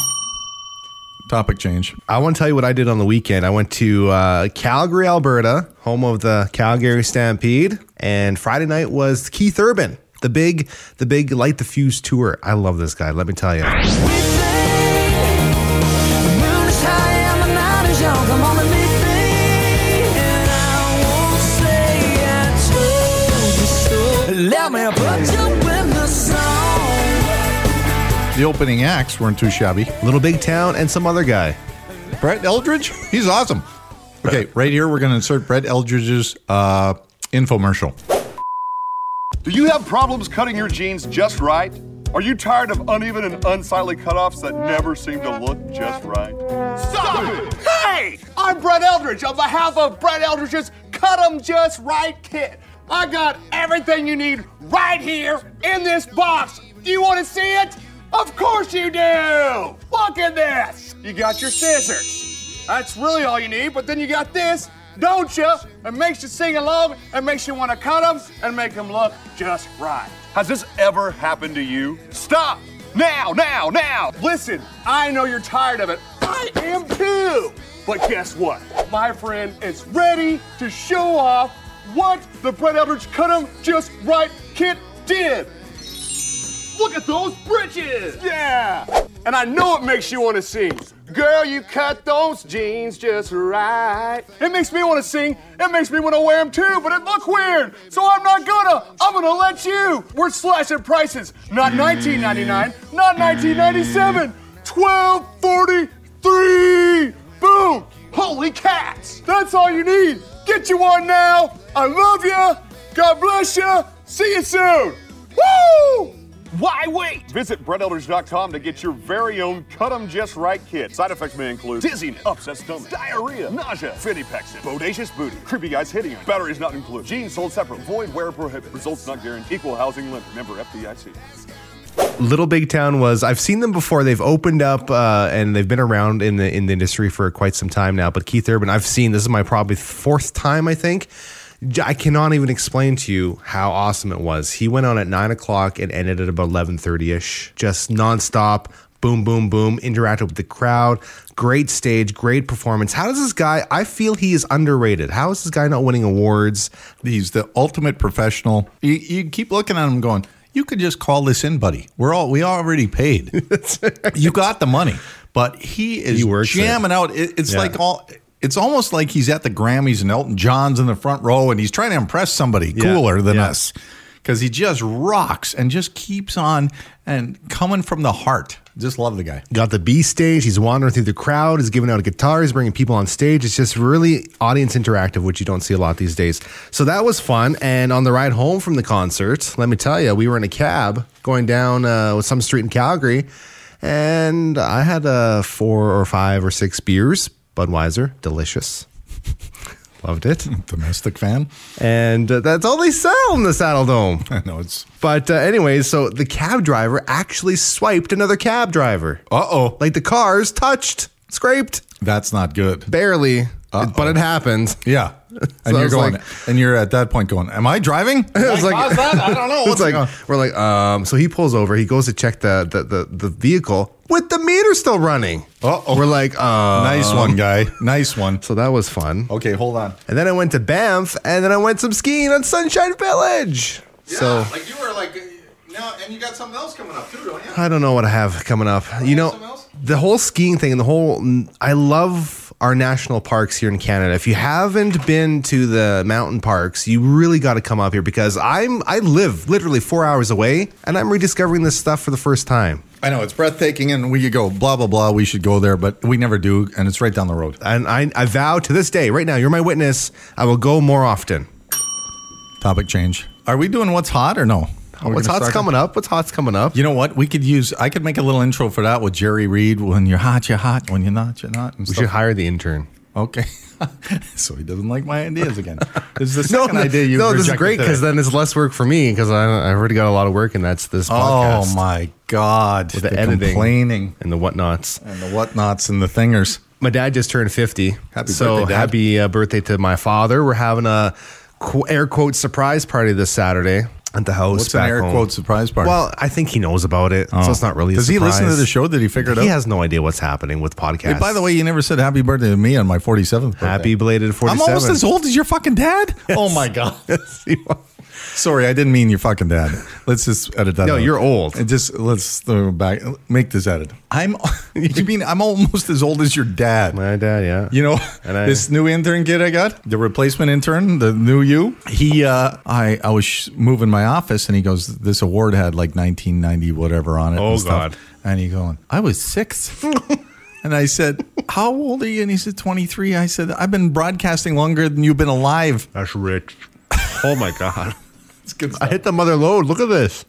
[SPEAKER 1] Topic change.
[SPEAKER 2] I want to tell you what I did on the weekend. I went to uh, Calgary, Alberta, home of the Calgary Stampede, and Friday night was Keith Urban, the big, the big Light the Fuse tour. I love this guy. Let me tell you.
[SPEAKER 4] Let me put you in the song.
[SPEAKER 1] The opening acts weren't too shabby.
[SPEAKER 2] Little Big Town and some other guy.
[SPEAKER 1] Brett Eldridge? He's awesome. Okay, right here we're going to insert Brett Eldridge's uh, infomercial.
[SPEAKER 6] Do you have problems cutting your jeans just right? Are you tired of uneven and unsightly cutoffs that never seem to look just right?
[SPEAKER 7] Stop it! Hey! I'm Brett Eldridge on behalf of Brett Eldridge's Cut 'em Just Right kit. I got everything you need right here in this box. Do you want to see it? Of course you do! Look at this! You got your scissors. That's really all you need, but then you got this, don't you? It makes you sing along, it makes you want to cut them and make them look just right.
[SPEAKER 6] Has this ever happened to you?
[SPEAKER 7] Stop! Now, now, now! Listen, I know you're tired of it. I am too! But guess what? My friend is ready to show off what the Brett Eldridge Cut 'em Just Right kit did. Look at those britches! Yeah! And I know it makes you want to sing. Girl, you cut those jeans just right. It makes me want to sing. It makes me want to wear them too, but it look weird. So I'm not gonna. I'm gonna let you. We're slashing prices. Not nineteen ninety-nine, not nineteen ninety-seven. twelve forty-three. Boom! Holy cats! That's all you need. Get you one now. I love you. God bless you. See you soon. Woo! Why wait?
[SPEAKER 6] Visit Brett Eldridge dot com to get your very own Cut 'em Just Right kit. Side effects may include dizziness, upset stomach, diarrhea, nausea, fitty pecs, bodacious booty, creepy guys hitting on, batteries not included, jeans sold separately, void where prohibited, results not guaranteed, equal housing limit. Remember F D I C.
[SPEAKER 2] Little Big Town was, I've seen them before. They've opened up uh, and they've been around in the in the industry for quite some time now. But Keith Urban, I've seen, this is my probably fourth time, I think. I cannot even explain to you how awesome it was. He went on at nine o'clock and ended at about eleven thirty-ish. Just nonstop, boom, boom, boom, interacted with the crowd. Great stage, great performance. How does this guy, I feel he is underrated. How is this guy not winning awards?
[SPEAKER 1] He's the ultimate professional. You, you keep looking at him going, you could just call this in, buddy. We're all we already paid. You got the money. But he is
[SPEAKER 2] He works
[SPEAKER 1] jamming
[SPEAKER 2] it.
[SPEAKER 1] out. It, it's
[SPEAKER 2] Yeah.
[SPEAKER 1] like all... It's almost like he's at the Grammys and Elton John's in the front row and he's trying to impress somebody
[SPEAKER 2] Yeah.
[SPEAKER 1] cooler than
[SPEAKER 2] Yeah.
[SPEAKER 1] us because he just rocks and just keeps on and coming from the heart. Just love the guy.
[SPEAKER 2] Got the B stage. He's wandering through the crowd. He's giving out a guitar. He's bringing people on stage. It's just really audience interactive, which you don't see a lot these days. So that was fun. And on the ride home from the concert, let me tell you, we were in a cab going down uh, with some street in Calgary. And I had uh, four or five or six beers. Budweiser. Delicious. Loved it.
[SPEAKER 1] Domestic fan.
[SPEAKER 2] And uh, that's all they sell in the Saddle Dome.
[SPEAKER 1] I know it's.
[SPEAKER 2] But uh, anyways, so the cab driver actually swiped another cab driver.
[SPEAKER 1] Uh-oh.
[SPEAKER 2] Like the cars touched, scraped.
[SPEAKER 1] That's not good.
[SPEAKER 2] Barely,
[SPEAKER 1] Uh-oh.
[SPEAKER 2] but it happened.
[SPEAKER 1] Yeah. And
[SPEAKER 2] So I
[SPEAKER 1] you're
[SPEAKER 2] was
[SPEAKER 1] going,
[SPEAKER 2] like-
[SPEAKER 1] and you're at that point going, am I driving? Did
[SPEAKER 2] It's
[SPEAKER 1] I
[SPEAKER 2] like-
[SPEAKER 1] cause that? I don't know.
[SPEAKER 2] It's
[SPEAKER 1] What's
[SPEAKER 2] like
[SPEAKER 1] going on?
[SPEAKER 2] we're like, um. So he pulls over. He goes to check the the the, the vehicle with the meter still running.
[SPEAKER 1] Uh-oh.
[SPEAKER 2] We're like, uh,
[SPEAKER 1] Nice one, guy. Nice one.
[SPEAKER 2] So that was fun.
[SPEAKER 1] Okay, hold on.
[SPEAKER 2] And then I went to Banff, and then I went some skiing on Sunshine Village. So
[SPEAKER 1] like you were like, no, and you got something else coming up too, don't you?
[SPEAKER 2] I don't know what I have coming up. You know,
[SPEAKER 1] something else?
[SPEAKER 2] the whole skiing thing and the whole, I love our national parks here in Canada. If you haven't been to the mountain parks, you really got to come up here because I'm, I live literally four hours away and I'm rediscovering this stuff for the first time.
[SPEAKER 1] I know, it's breathtaking, and we go, blah, blah, blah, we should go there, but we never do, and it's right down the road.
[SPEAKER 2] And I, I vow to this day, right now, you're my witness, I will go more often.
[SPEAKER 1] Topic change. Are we doing what's hot or no? Are we
[SPEAKER 2] What's
[SPEAKER 1] gonna
[SPEAKER 2] hot's
[SPEAKER 1] start-
[SPEAKER 2] coming up? What's hot's coming up?
[SPEAKER 1] You know what? We could use, I could make a little intro for that with Jerry Reed. When you're hot, you're hot. When you're not, you're not. And
[SPEAKER 2] We
[SPEAKER 1] stuff.
[SPEAKER 2] should hire the intern.
[SPEAKER 1] Okay. So he doesn't like my ideas again. This is the second idea you
[SPEAKER 2] no, this is
[SPEAKER 1] rejected
[SPEAKER 2] great because
[SPEAKER 1] today.
[SPEAKER 2] then it's less work for me because I've already got a lot of work and that's this
[SPEAKER 1] Oh
[SPEAKER 2] podcast.
[SPEAKER 1] my God.
[SPEAKER 2] With the,
[SPEAKER 1] the
[SPEAKER 2] editing
[SPEAKER 1] complaining
[SPEAKER 2] and the whatnots.
[SPEAKER 1] and the whatnots and the thingers.
[SPEAKER 2] My dad just turned fifty.
[SPEAKER 1] Happy
[SPEAKER 2] so
[SPEAKER 1] birthday, Dad.
[SPEAKER 2] happy uh, birthday to my father. We're having a qu- air quote surprise party this Saturday at the house.
[SPEAKER 1] What's an
[SPEAKER 2] back
[SPEAKER 1] air
[SPEAKER 2] home.
[SPEAKER 1] quote surprise party?
[SPEAKER 2] Well, I think he knows about it,
[SPEAKER 1] Oh.
[SPEAKER 2] so it's not really.
[SPEAKER 1] Does
[SPEAKER 2] a
[SPEAKER 1] he
[SPEAKER 2] surprise.
[SPEAKER 1] listen to the show? Did he figure it
[SPEAKER 2] He
[SPEAKER 1] out?
[SPEAKER 2] has no idea what's happening with podcasts.
[SPEAKER 1] Hey, by the way, you never said happy birthday to me on my forty-seventh birthday.
[SPEAKER 2] happy belated
[SPEAKER 1] I'm
[SPEAKER 2] forty-seven.
[SPEAKER 1] almost as old as your fucking dad? Oh my God. Sorry, I didn't mean your fucking dad. Let's just edit that
[SPEAKER 2] No,
[SPEAKER 1] out.
[SPEAKER 2] you're old.
[SPEAKER 1] And just let's throw back. Make this edit. I'm. You mean I'm almost as old as your dad?
[SPEAKER 2] My dad, yeah.
[SPEAKER 1] You know,
[SPEAKER 2] And I-
[SPEAKER 1] this new intern kid I got, the replacement intern, the new you. He, uh, I, I was sh- moving my office, and he goes, "This award had like nineteen ninety whatever on it."
[SPEAKER 2] Oh,
[SPEAKER 1] and stuff.
[SPEAKER 2] God.
[SPEAKER 1] And he going, "I was six." And I said, "How old are you?" And he said, twenty-three. I said, "I've been broadcasting longer than you've been alive."
[SPEAKER 2] That's rich. Oh my God.
[SPEAKER 1] It's good
[SPEAKER 2] I
[SPEAKER 1] stuff.
[SPEAKER 2] hit the mother load. Look at this.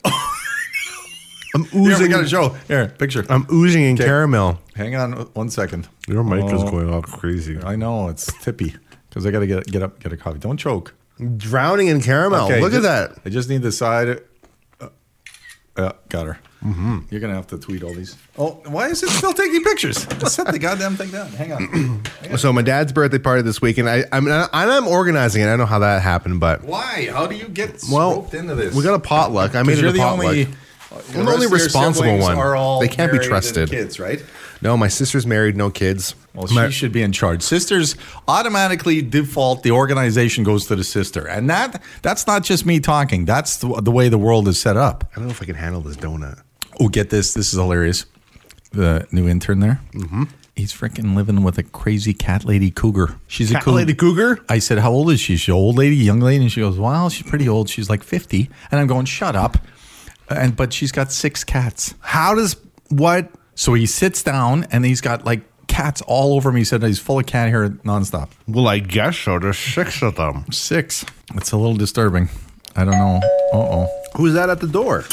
[SPEAKER 2] I'm
[SPEAKER 1] Here, we
[SPEAKER 2] oozing.
[SPEAKER 1] got to show. Here, picture.
[SPEAKER 2] I'm oozing in
[SPEAKER 1] Okay.
[SPEAKER 2] caramel.
[SPEAKER 1] Hang on one second.
[SPEAKER 2] Your mic is
[SPEAKER 1] Oh,
[SPEAKER 2] going all crazy.
[SPEAKER 1] I know it's tippy because I got to get get up, get a coffee. Don't choke.
[SPEAKER 2] Drowning in caramel.
[SPEAKER 1] Okay,
[SPEAKER 2] Look
[SPEAKER 1] just-
[SPEAKER 2] at that.
[SPEAKER 1] I just need the side. Uh, uh, got her. Mm-hmm. You're gonna have to tweet all these. Oh, why is it still taking pictures? Just set the goddamn thing down. Hang on.
[SPEAKER 2] So my dad's birthday party this weekend. I, I'm and I'm organizing it. I don't know how that happened, but
[SPEAKER 1] Why? How do you get
[SPEAKER 2] well,
[SPEAKER 1] roped into this?
[SPEAKER 2] we got a potluck. I made it
[SPEAKER 1] you're
[SPEAKER 2] a
[SPEAKER 1] the
[SPEAKER 2] potluck.
[SPEAKER 1] only.
[SPEAKER 2] I'm the only responsible one.
[SPEAKER 1] Are all
[SPEAKER 2] They can't be
[SPEAKER 1] married and
[SPEAKER 2] trusted.
[SPEAKER 1] Kids, right?
[SPEAKER 2] No, my sister's married, no kids.
[SPEAKER 1] Well,
[SPEAKER 2] My-
[SPEAKER 1] she should be in charge. Sisters automatically default. The organization goes to the sister, and that that's not just me talking. That's the, the way the world is set up.
[SPEAKER 2] I don't know if I can handle this donut.
[SPEAKER 1] Oh, get this. This is hilarious. The new intern there. Mm-hmm. He's freaking living with a crazy cat lady cougar. She's a
[SPEAKER 2] Cat
[SPEAKER 1] cougar.
[SPEAKER 2] lady cougar?
[SPEAKER 1] I said, how old is she? She's an old lady, young lady? And she goes, well, she's pretty old. She's like fifty. And I'm going, shut up. And But she's got six cats.
[SPEAKER 2] How does what?
[SPEAKER 1] So he sits down and he's got like cats all over me. He said he's full of cat hair nonstop.
[SPEAKER 2] Well, I guess so. There's six of them.
[SPEAKER 1] Six. It's a little disturbing. I don't know. Uh-oh.
[SPEAKER 2] Who's that at the door?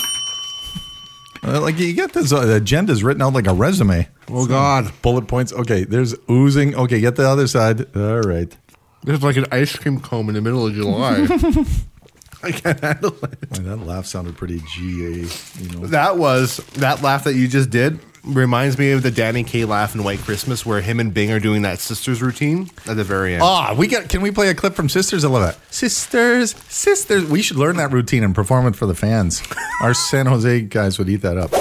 [SPEAKER 1] Uh, Like you get this uh, agenda's written out like a resume.
[SPEAKER 2] Oh God!
[SPEAKER 1] Bullet points. Okay, there's oozing. Okay, get the other side. All right.
[SPEAKER 2] There's like an ice cream cone in the middle of July. I can't handle it.
[SPEAKER 1] Boy, that laugh sounded pretty G A. You know.
[SPEAKER 2] That was that laugh that you just did reminds me of the Danny Kaye laugh in White Christmas, where him and Bing are doing that sisters routine at the very end.
[SPEAKER 1] Ah, we got. Can we play a clip from Sisters? I love that. Sisters, sisters. We should learn that routine and perform it for the fans. Our San Jose guys would eat that up.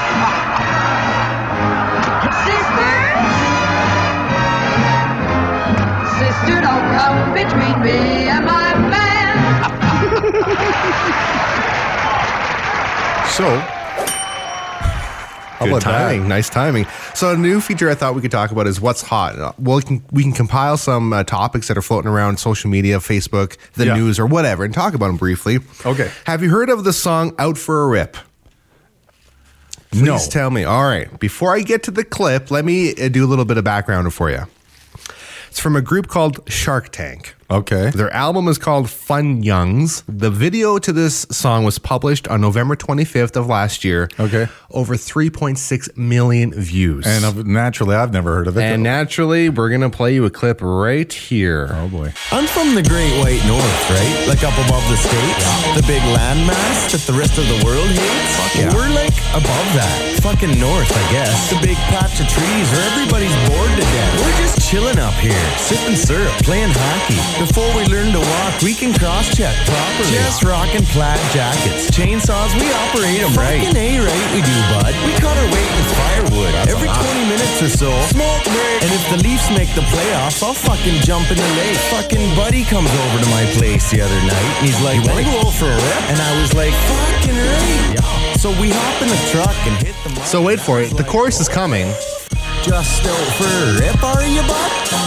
[SPEAKER 8] Sister, don't come between me and my man.
[SPEAKER 1] So, how
[SPEAKER 2] Good
[SPEAKER 1] about that?
[SPEAKER 2] timing, nice timing. So a new feature I thought we could talk about is what's hot. Uh, Well, we can, we can compile some uh, topics that are floating around social media, Facebook, the
[SPEAKER 1] Yeah.
[SPEAKER 2] news, or whatever, and talk about them briefly.
[SPEAKER 1] Okay.
[SPEAKER 2] Have you heard of the song "Out for a Rip"? Please
[SPEAKER 1] No.
[SPEAKER 2] tell me. All right. Before I get to the clip, let me uh, do a little bit of background for you. It's from a group called Shark Tank.
[SPEAKER 1] Okay.
[SPEAKER 2] Their album is called Fun Youngs. The video to this song was published on November twenty-fifth of last year.
[SPEAKER 1] Okay.
[SPEAKER 2] Over three point six million views.
[SPEAKER 1] And uh, naturally, I've never heard of it.
[SPEAKER 2] And naturally, we're going to play you a clip right here.
[SPEAKER 1] Oh, boy.
[SPEAKER 9] I'm from the Great White North, right? Like up above the states. The big landmass that the rest of the world hates. Fuck
[SPEAKER 2] yeah.
[SPEAKER 9] We're like above that. Fucking north, I guess. The big patch of trees where everybody's bored to death. We're just chilling up here, sipping syrup, playing hockey. Before we learn to walk, we can cross-check properly. Just rocking plaid jackets. Chainsaws, we operate them right. Fucking A right we do, bud. We cut our weight with firewood. Every twenty minutes or so. Smoke break. And if the Leafs make the playoffs, I'll fucking jump in the lake. Fucking buddy comes over to my place the other night, and he's like, you wanna go out for a rip? And I was like, fucking right. Yeah. So we hop in the truck and hit the mud.
[SPEAKER 2] So wait for it. The chorus is coming.
[SPEAKER 9] Just out for a rip, are you, bud?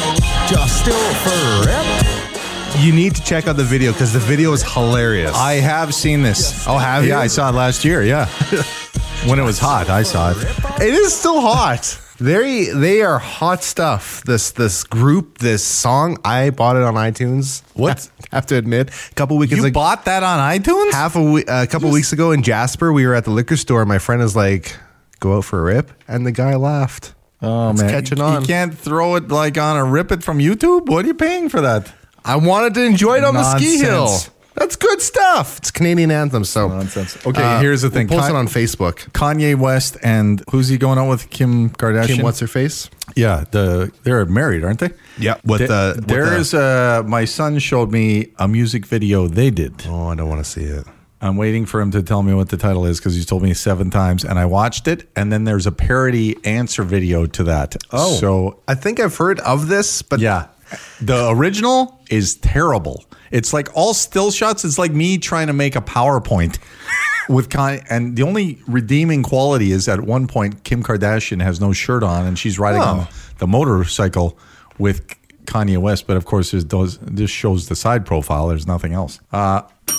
[SPEAKER 9] Just out for a rip?
[SPEAKER 2] You need to check out the video because the video is hilarious.
[SPEAKER 1] I have seen this.
[SPEAKER 2] Oh, have you?
[SPEAKER 1] Yeah, I saw it last year. Yeah. When it was hot, I saw it.
[SPEAKER 2] It is still hot. They they are hot stuff. This this group, this song. I bought it on iTunes.
[SPEAKER 1] What?
[SPEAKER 2] I have to admit, a couple weeks
[SPEAKER 1] You
[SPEAKER 2] like
[SPEAKER 1] bought that on iTunes?
[SPEAKER 2] half a we- a couple weeks ago in Jasper, we were at the liquor store. And my friend is like, "Go out for a rip," and the guy laughed.
[SPEAKER 1] Oh,
[SPEAKER 2] It's
[SPEAKER 1] man.
[SPEAKER 2] catching on.
[SPEAKER 1] You can't throw it like on a rip it from YouTube? What are you paying for that?
[SPEAKER 2] I wanted to enjoy it on the ski hill.
[SPEAKER 1] Nonsense.
[SPEAKER 2] That's good stuff. It's Canadian anthem. So
[SPEAKER 1] Nonsense. Okay, here's the thing.
[SPEAKER 2] We'll post it
[SPEAKER 1] Con-
[SPEAKER 2] on Facebook.
[SPEAKER 1] Kanye West and who's he going out with? Kim Kardashian?
[SPEAKER 2] Kim, what's her face?
[SPEAKER 1] Yeah, the they're married, aren't they?
[SPEAKER 2] Yeah. With
[SPEAKER 1] Th-
[SPEAKER 2] the with
[SPEAKER 1] there's uh my son showed me a music video they did.
[SPEAKER 2] the, oh, I don't want to see it.
[SPEAKER 1] I'm waiting for him to tell me what the title is because he's told me seven times, and I watched it. And then there's a parody answer video to that.
[SPEAKER 2] Oh,
[SPEAKER 1] so
[SPEAKER 2] I think I've heard of this, but
[SPEAKER 1] yeah, the original is terrible. It's like all still shots. It's like me trying to make a PowerPoint with Kanye. And the only redeeming quality is at one point Kim Kardashian has no shirt on and she's riding
[SPEAKER 2] Oh.
[SPEAKER 1] on the motorcycle with Kanye West. But of course, this does this shows the side profile. There's nothing else. Uh,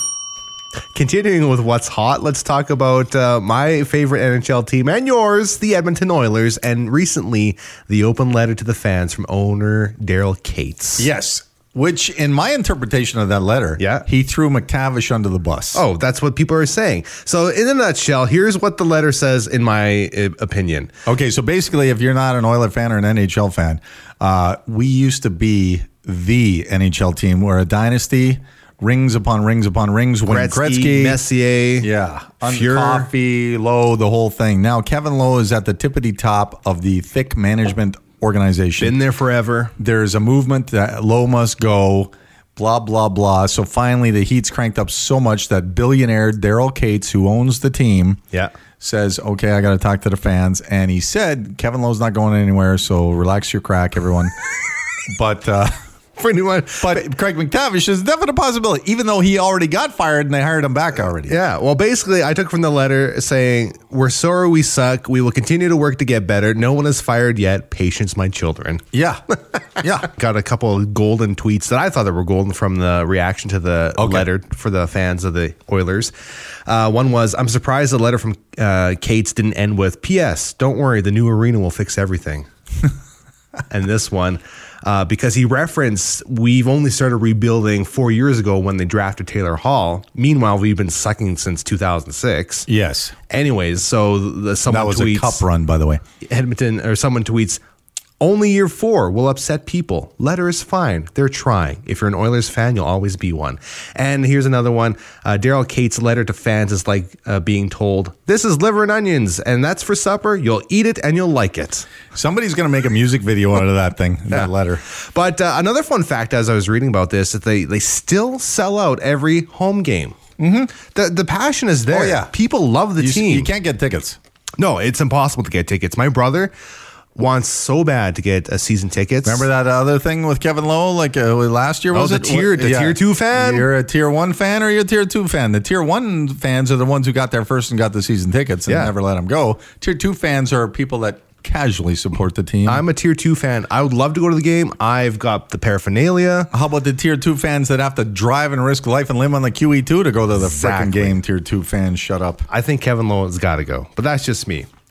[SPEAKER 2] Continuing with what's hot, let's talk about uh, my favorite N H L team and yours, the Edmonton Oilers, and recently the open letter to the fans from owner Daryl Cates.
[SPEAKER 1] yes. Which, in my interpretation of that letter,
[SPEAKER 2] Yeah.
[SPEAKER 1] he threw McTavish under the bus.
[SPEAKER 2] Oh, that's what people are saying. So, in a nutshell, here's what the letter says, in my uh, opinion.
[SPEAKER 1] Okay, so basically, if you're not an Oiler fan or an N H L fan, uh, we used to be the N H L team. We're a dynasty, rings upon rings upon rings. When
[SPEAKER 2] Gretzky,
[SPEAKER 1] Gretzky,
[SPEAKER 2] Messier,
[SPEAKER 1] yeah,
[SPEAKER 2] Fuhrer.
[SPEAKER 1] Coffee, Lowe, the whole thing. Now Kevin Lowe is at the tippity top of the thick management organization.
[SPEAKER 2] been there forever.
[SPEAKER 1] There's a movement that Lowe must go. Blah blah blah. So finally, the heat's cranked up so much that billionaire Daryl Cates, who owns the team,
[SPEAKER 2] Yeah.
[SPEAKER 1] says, okay, I got to talk to the fans. And he said, Kevin Lowe's not going anywhere, so relax your crack, everyone. but uh,
[SPEAKER 2] For anyone,
[SPEAKER 1] but Craig McTavish is definitely a possibility, even though he already got fired and they hired him back already.
[SPEAKER 2] yeah. Well, basically, I took from the letter saying, "We're sorry we suck. We will continue to work to get better. No one is fired yet. Patience, my children."
[SPEAKER 1] Yeah. Yeah.
[SPEAKER 2] Got a couple of golden tweets that I thought that were golden from the reaction to the
[SPEAKER 1] Okay.
[SPEAKER 2] letter for the fans of the Oilers. Uh, one was, "I'm surprised the letter from uh, Cates didn't end with P S Don't worry, the new arena will fix everything." And this one, uh, because he referenced, we've only started rebuilding four years ago when they drafted Taylor Hall. Meanwhile, we've been sucking since two thousand six.
[SPEAKER 1] Yes.
[SPEAKER 2] Anyways, so the, someone
[SPEAKER 1] That was
[SPEAKER 2] tweets,
[SPEAKER 1] a cup run, by the way.
[SPEAKER 2] Edmonton, or someone tweets, "Only year four will upset people. Letter is fine. They're trying. If you're an Oilers fan, you'll always be one." And here's another one. Uh, Daryl Cates' letter to fans is like uh, being told, "This is liver and onions, and that's for supper. You'll eat it and you'll like it."
[SPEAKER 1] Somebody's going to make a music video out of that thing, that letter.
[SPEAKER 2] But uh, another fun fact, as I was reading about this, that they they still sell out every home game. Mm-hmm. The the passion is there.
[SPEAKER 1] Oh, yeah.
[SPEAKER 2] People love the
[SPEAKER 1] You,
[SPEAKER 2] team.
[SPEAKER 1] you can't get tickets.
[SPEAKER 2] No, it's impossible to get tickets. My brother wants so bad to get a season tickets.
[SPEAKER 1] Remember that other thing with Kevin Lowe, like uh, last year,
[SPEAKER 2] Oh,
[SPEAKER 1] was
[SPEAKER 2] the
[SPEAKER 1] it?
[SPEAKER 2] tier-
[SPEAKER 1] What-
[SPEAKER 2] the tier two fan?
[SPEAKER 1] You're a tier one fan or you're a tier two fan? The tier one fans are the ones who got there first and got the season tickets and
[SPEAKER 2] Yeah.
[SPEAKER 1] never let them go. Tier two fans are people that casually support the team.
[SPEAKER 2] I'm a tier two fan. I would love to go to the game. I've got the paraphernalia.
[SPEAKER 1] How about the tier two fans that have to drive and risk life and limb on the Q E two to go to the
[SPEAKER 2] Exactly.
[SPEAKER 1] frickin' game? Tier two fans, shut up.
[SPEAKER 2] I think Kevin Lowe has got to go, but that's just me.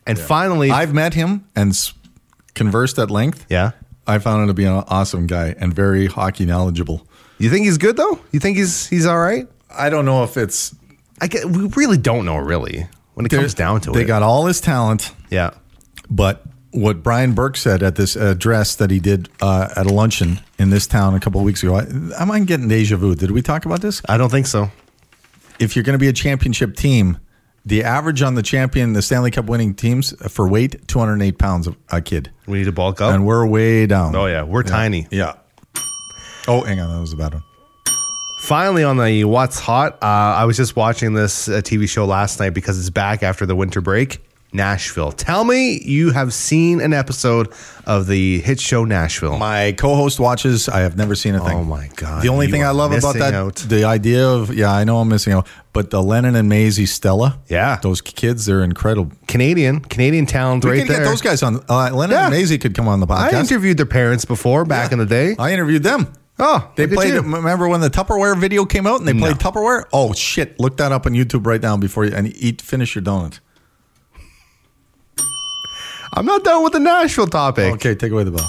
[SPEAKER 2] And finally,
[SPEAKER 1] I've met him and s- conversed at length.
[SPEAKER 2] Yeah.
[SPEAKER 1] I found him to be an awesome guy and very hockey knowledgeable.
[SPEAKER 2] You think he's good though? You think he's he's all right?
[SPEAKER 1] I don't know if it's.
[SPEAKER 2] I get, we really don't know really when it comes down to
[SPEAKER 1] they
[SPEAKER 2] it.
[SPEAKER 1] They got all his talent.
[SPEAKER 2] Yeah.
[SPEAKER 1] But what Brian Burke said at this address that he did uh, at a luncheon in this town a couple of weeks ago, I, am I getting deja vu? Did we talk about this?
[SPEAKER 2] I don't think so.
[SPEAKER 1] If you're going to be a championship team, the average on the champion, the Stanley Cup winning teams for weight, two hundred eight pounds of a kid.
[SPEAKER 2] We need to bulk up.
[SPEAKER 1] And we're way down.
[SPEAKER 2] Oh, yeah. We're
[SPEAKER 1] yeah.
[SPEAKER 2] tiny.
[SPEAKER 1] Yeah. Oh, hang on. That was a bad one.
[SPEAKER 2] Finally, on the What's Hot, uh, I was just watching this uh, T V show last night because it's back after the winter break. Nashville. Tell me you have seen an episode of the hit show Nashville.
[SPEAKER 1] My co-host watches. I have never seen a thing.
[SPEAKER 2] Oh my God.
[SPEAKER 1] The only
[SPEAKER 2] You
[SPEAKER 1] thing
[SPEAKER 2] are
[SPEAKER 1] I love about
[SPEAKER 2] missing
[SPEAKER 1] that,
[SPEAKER 2] out.
[SPEAKER 1] the idea of, yeah, I know I'm missing out, but the Lennon and Maisie Stella.
[SPEAKER 2] Yeah.
[SPEAKER 1] Those kids, they're incredible.
[SPEAKER 2] Canadian, Canadian talent
[SPEAKER 1] We
[SPEAKER 2] right
[SPEAKER 1] can
[SPEAKER 2] there.
[SPEAKER 1] get those guys on. Uh, Lennon
[SPEAKER 2] Yeah.
[SPEAKER 1] and Maisie could come on the podcast.
[SPEAKER 2] I interviewed their parents before back in the day.
[SPEAKER 1] I interviewed them.
[SPEAKER 2] Oh,
[SPEAKER 1] They
[SPEAKER 2] look at
[SPEAKER 1] played.
[SPEAKER 2] you.
[SPEAKER 1] Remember when the Tupperware video came out and they played
[SPEAKER 2] No.
[SPEAKER 1] Tupperware? Oh shit! Look that up on YouTube right now before you and eat. Finish your donut.
[SPEAKER 2] I'm not done with the Nashville topic.
[SPEAKER 1] Okay, take away the bell.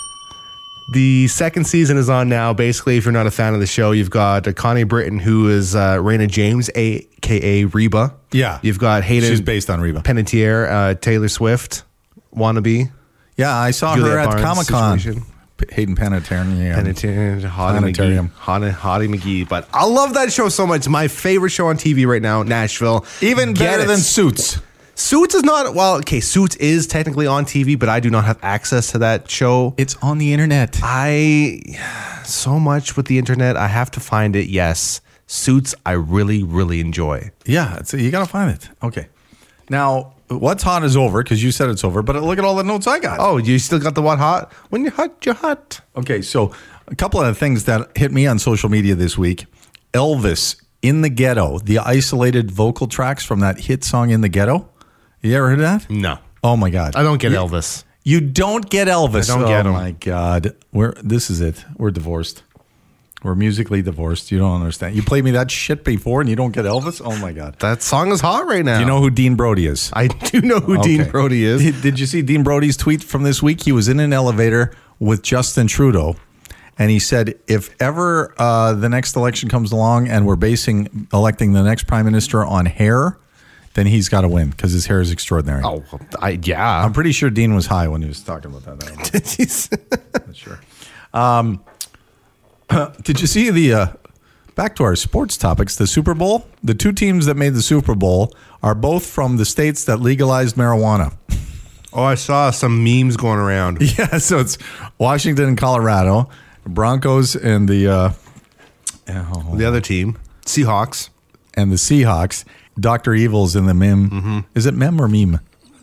[SPEAKER 2] The second season is on now. Basically, if you're not a fan of the show, you've got uh, Connie Britton, who is uh, Raina James, a k a. Reba.
[SPEAKER 1] Yeah.
[SPEAKER 2] You've got Hayden.
[SPEAKER 1] She's based on Reba.
[SPEAKER 2] Panettiere, uh, Taylor Swift, wannabe.
[SPEAKER 1] Yeah, I saw
[SPEAKER 2] Juliet
[SPEAKER 1] her at
[SPEAKER 2] Barnes
[SPEAKER 1] Comic Con.
[SPEAKER 2] situation.
[SPEAKER 1] Hayden Panettiere. Yeah.
[SPEAKER 2] Panettiere, Hottie
[SPEAKER 1] Planetarium.
[SPEAKER 2] McGee. Hottie, Hottie McGee. But I love that show so much. It's my favorite show on T V right now, Nashville.
[SPEAKER 1] Even
[SPEAKER 2] Get
[SPEAKER 1] better
[SPEAKER 2] it.
[SPEAKER 1] than Suits.
[SPEAKER 2] Suits is not, well, okay, Suits is technically on T V, but I do not have access to that show.
[SPEAKER 1] It's on the internet.
[SPEAKER 2] I, so much with the internet, I have to find it, yes. Suits, I really, really enjoy.
[SPEAKER 1] Yeah, it's, you got to find it. Okay. Now, What's Hot is over because you said it's over, but look at all the notes I got.
[SPEAKER 2] Oh, you still got the what hot? When you're hot, you're hot.
[SPEAKER 1] Okay, so a couple of the things that hit me on social media this week. Elvis, In the Ghetto, the isolated vocal tracks from that hit song In the Ghetto. You ever heard of that?
[SPEAKER 2] No.
[SPEAKER 1] Oh, my God.
[SPEAKER 2] I don't get
[SPEAKER 1] You-
[SPEAKER 2] Elvis.
[SPEAKER 1] You don't get Elvis.
[SPEAKER 2] I don't
[SPEAKER 1] oh,
[SPEAKER 2] get him.
[SPEAKER 1] my God. We're, this is it. We're divorced. We're musically divorced. You don't understand. You played me that shit before and you don't get Elvis? Oh, my God.
[SPEAKER 2] That song is hot right now.
[SPEAKER 1] Do you know who Dean Brody is?
[SPEAKER 2] I do know who
[SPEAKER 1] Okay.
[SPEAKER 2] Dean Brody is.
[SPEAKER 1] Did, did you see Dean Brody's tweet from this week? He was in an elevator with Justin Trudeau, and he said, if ever uh, the next election comes along and we're basing electing the next prime minister on hair, then he's got to win because his hair is extraordinary.
[SPEAKER 2] Oh, I, yeah.
[SPEAKER 1] I'm pretty sure Dean was high when he was talking about that. I don't know. Not sure. Um, did you see the, uh, back to our sports topics, the Super Bowl? The two teams that made the Super Bowl are both from the states that legalized marijuana.
[SPEAKER 2] Oh, I saw some memes going around.
[SPEAKER 1] Yeah, so it's Washington and Colorado, Broncos and the uh, oh,
[SPEAKER 2] The other team, Seahawks.
[SPEAKER 1] and the Seahawks. Doctor Evil's in the meme.
[SPEAKER 2] Mm-hmm.
[SPEAKER 1] Is it meme or meme?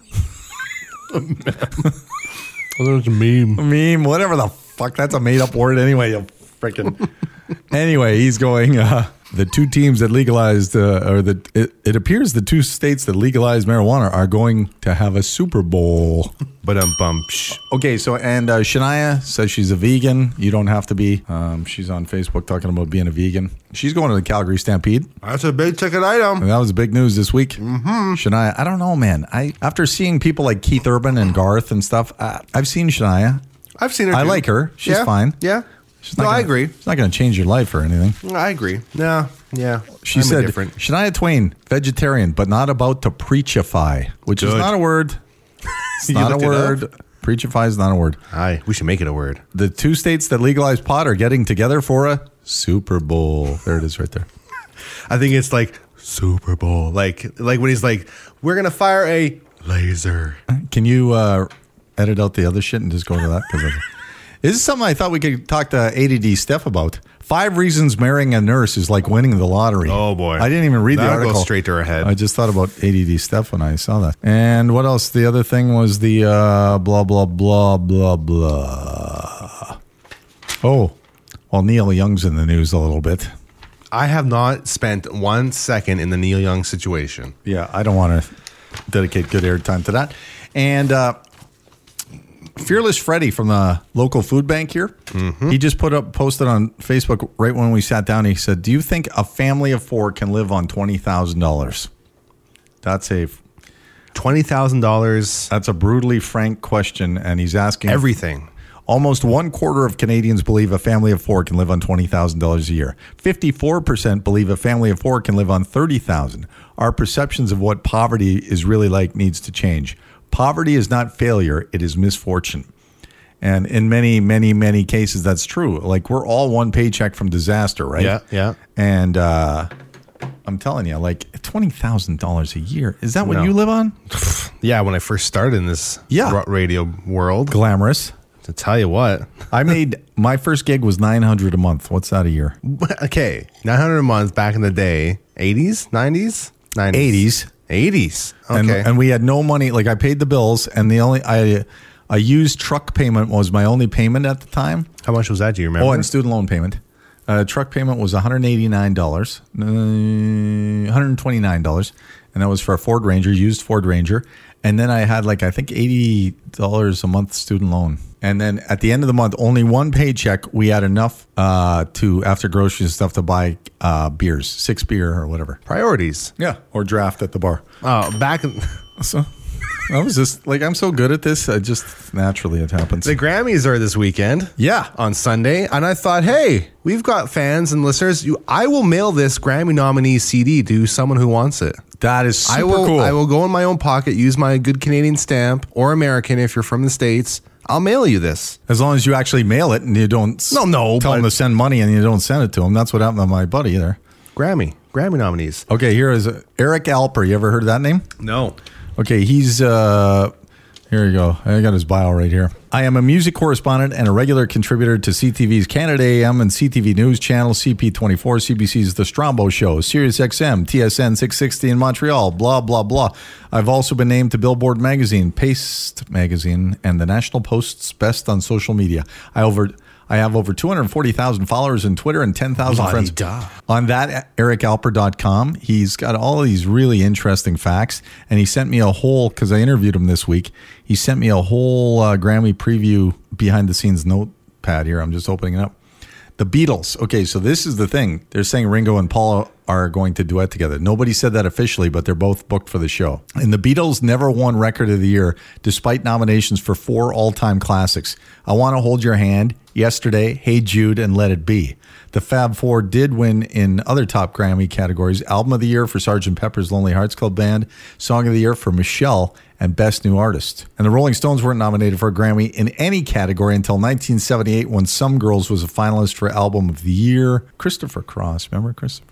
[SPEAKER 2] There's a meme.
[SPEAKER 1] Meme, whatever the fuck. That's a made up word anyway. You freaking. Anyway, he's going. Uh, the two teams that legalized, uh, or the it, it appears the two states that legalized marijuana are going to have a Super Bowl.
[SPEAKER 2] But um, bum.
[SPEAKER 1] Okay, so and uh, Shania says she's a vegan. You don't have to be. Um, she's on Facebook talking about being a vegan. She's going to the Calgary Stampede.
[SPEAKER 2] That's a big ticket item.
[SPEAKER 1] And that was big news this week. Mm-hmm. Shania, I don't know, man. I after seeing people like Keith Urban and Garth and stuff, uh, I've seen Shania.
[SPEAKER 2] I've seen her.
[SPEAKER 1] I
[SPEAKER 2] too.
[SPEAKER 1] like her. She's
[SPEAKER 2] Yeah,
[SPEAKER 1] fine.
[SPEAKER 2] Yeah.
[SPEAKER 1] She's
[SPEAKER 2] No,
[SPEAKER 1] not
[SPEAKER 2] I
[SPEAKER 1] gonna-
[SPEAKER 2] agree.
[SPEAKER 1] It's not going to change your life or anything.
[SPEAKER 2] I agree. No, yeah.
[SPEAKER 1] She
[SPEAKER 2] I'm
[SPEAKER 1] said,
[SPEAKER 2] indifferent.
[SPEAKER 1] Shania Twain, vegetarian, but not about to preachify, which is
[SPEAKER 2] Good.
[SPEAKER 1] not a word. It's
[SPEAKER 2] You
[SPEAKER 1] not a
[SPEAKER 2] looked it
[SPEAKER 1] word.
[SPEAKER 2] up?
[SPEAKER 1] Preachify is not a word.
[SPEAKER 2] Aye, we should make it a word.
[SPEAKER 1] The two states that legalize pot are getting together for a Super Bowl. There it is right there.
[SPEAKER 2] I think it's like Super Bowl. Like like when he's like, we're gonna fire a laser.
[SPEAKER 1] Can you uh, edit out the other shit and just go to that? Because this is something I thought we could talk to A D D Steph about. Five reasons marrying a nurse is like winning the lottery.
[SPEAKER 2] Oh, boy.
[SPEAKER 1] I didn't even read the
[SPEAKER 2] That'll go
[SPEAKER 1] article.
[SPEAKER 2] straight to her head.
[SPEAKER 1] I just thought about A D D Steph when I saw that. And what else? The other thing was the uh, blah, blah, blah, blah, blah. Oh, well, Neil Young's in the news a little bit.
[SPEAKER 2] I have not spent one second in the Neil Young situation.
[SPEAKER 1] Yeah, I don't want to dedicate good airtime to that. And uh, Fearless Freddy from the local food bank here,
[SPEAKER 2] Mm-hmm.
[SPEAKER 1] he just put up, posted on Facebook right when we sat down. He said, do you think a family of four can live on twenty thousand dollars? That's a,
[SPEAKER 2] twenty thousand dollars.
[SPEAKER 1] That's a brutally frank question, and he's asking
[SPEAKER 2] everything.
[SPEAKER 1] Almost one quarter of Canadians believe a family of four can live on twenty thousand dollars a year. fifty-four percent believe a family of four can live on thirty thousand dollars. Our perceptions of what poverty is really like needs to change. Poverty is not failure, it is misfortune. And in many, many, many cases, that's true. Like, we're all one paycheck from disaster, right?
[SPEAKER 2] Yeah, yeah.
[SPEAKER 1] And uh, I'm telling you, like, twenty thousand dollars a year. Is that what
[SPEAKER 2] No.
[SPEAKER 1] you live on?
[SPEAKER 2] Yeah, when I first started in this
[SPEAKER 1] Yeah.
[SPEAKER 2] ra- radio world.
[SPEAKER 1] Glamorous.
[SPEAKER 2] To tell you what.
[SPEAKER 1] I made, my first gig was nine hundred dollars a month. What's that a year?
[SPEAKER 2] Okay, nine hundred dollars a month back in the day. eighties? nineties? nineties.
[SPEAKER 1] eighties.
[SPEAKER 2] eighties. Okay.
[SPEAKER 1] And, and we had no money. Like, I paid the bills, and the only, I, a used truck payment was my only payment at the time.
[SPEAKER 2] How much was that? Do you remember?
[SPEAKER 1] Oh, and student loan payment. Uh, truck payment was one hundred eighty-nine dollars, uh, one hundred twenty-nine dollars, and that was for a Ford Ranger, used Ford Ranger. And then I had like, I think eighty dollars a month student loan. And then at the end of the month, only one paycheck, we had enough uh, to, after groceries and stuff, to buy uh, beers, six beer or whatever.
[SPEAKER 2] Priorities.
[SPEAKER 1] Yeah, or draft at the bar.
[SPEAKER 2] Oh, back in...
[SPEAKER 1] So I was just like, I'm so good at this. I just naturally it happens.
[SPEAKER 2] The Grammys are this weekend.
[SPEAKER 1] Yeah.
[SPEAKER 2] On Sunday. And I thought, hey, we've got fans and listeners. You, I will mail this Grammy nominee C D to someone who wants it.
[SPEAKER 1] That is super
[SPEAKER 2] I will,
[SPEAKER 1] cool.
[SPEAKER 2] I will go in my own pocket, use my good Canadian stamp or American if you're from the States. I'll mail you this.
[SPEAKER 1] As long as you actually mail it and you don't
[SPEAKER 2] no, no,
[SPEAKER 1] tell them to send money and you don't send it to them. That's what happened to my buddy there.
[SPEAKER 2] Grammy. Grammy nominees.
[SPEAKER 1] Okay, here is uh, Eric Alper. You ever heard of that name?
[SPEAKER 2] No.
[SPEAKER 1] Okay, he's... Uh, here you go. I got his bio right here. I am a music correspondent and a regular contributor to C T V's Canada A M and C T V News Channel, C P twenty-four, C B C's The Strombo Show, Sirius X M, T S N six sixty in Montreal, blah, blah, blah. I've also been named to Billboard Magazine, Paste Magazine, and the National Post's Best on Social Media. I over... I have over two hundred forty thousand followers on Twitter and ten thousand friends.
[SPEAKER 2] Da.
[SPEAKER 1] On that, eric alper dot com, he's got all of these really interesting facts. And he sent me a whole, because I interviewed him this week, he sent me a whole uh, Grammy preview behind-the-scenes notepad here. I'm just opening it up. The Beatles. Okay, so this is the thing. They're saying Ringo and Paul are going to duet together. Nobody said that officially, but they're both booked for the show. And the Beatles never won Record of the Year, despite nominations for four all-time classics. I Want to Hold Your Hand, Yesterday, Hey Jude, and Let It Be. The Fab Four did win in other top Grammy categories. Album of the Year for Sergeant Pepper's Lonely Hearts Club Band, Song of the Year for Michelle, and Best New Artist. And the Rolling Stones weren't nominated for a Grammy in any category until nineteen seventy-eight, when Some Girls was a finalist for Album of the Year. Christopher Cross, remember Christopher?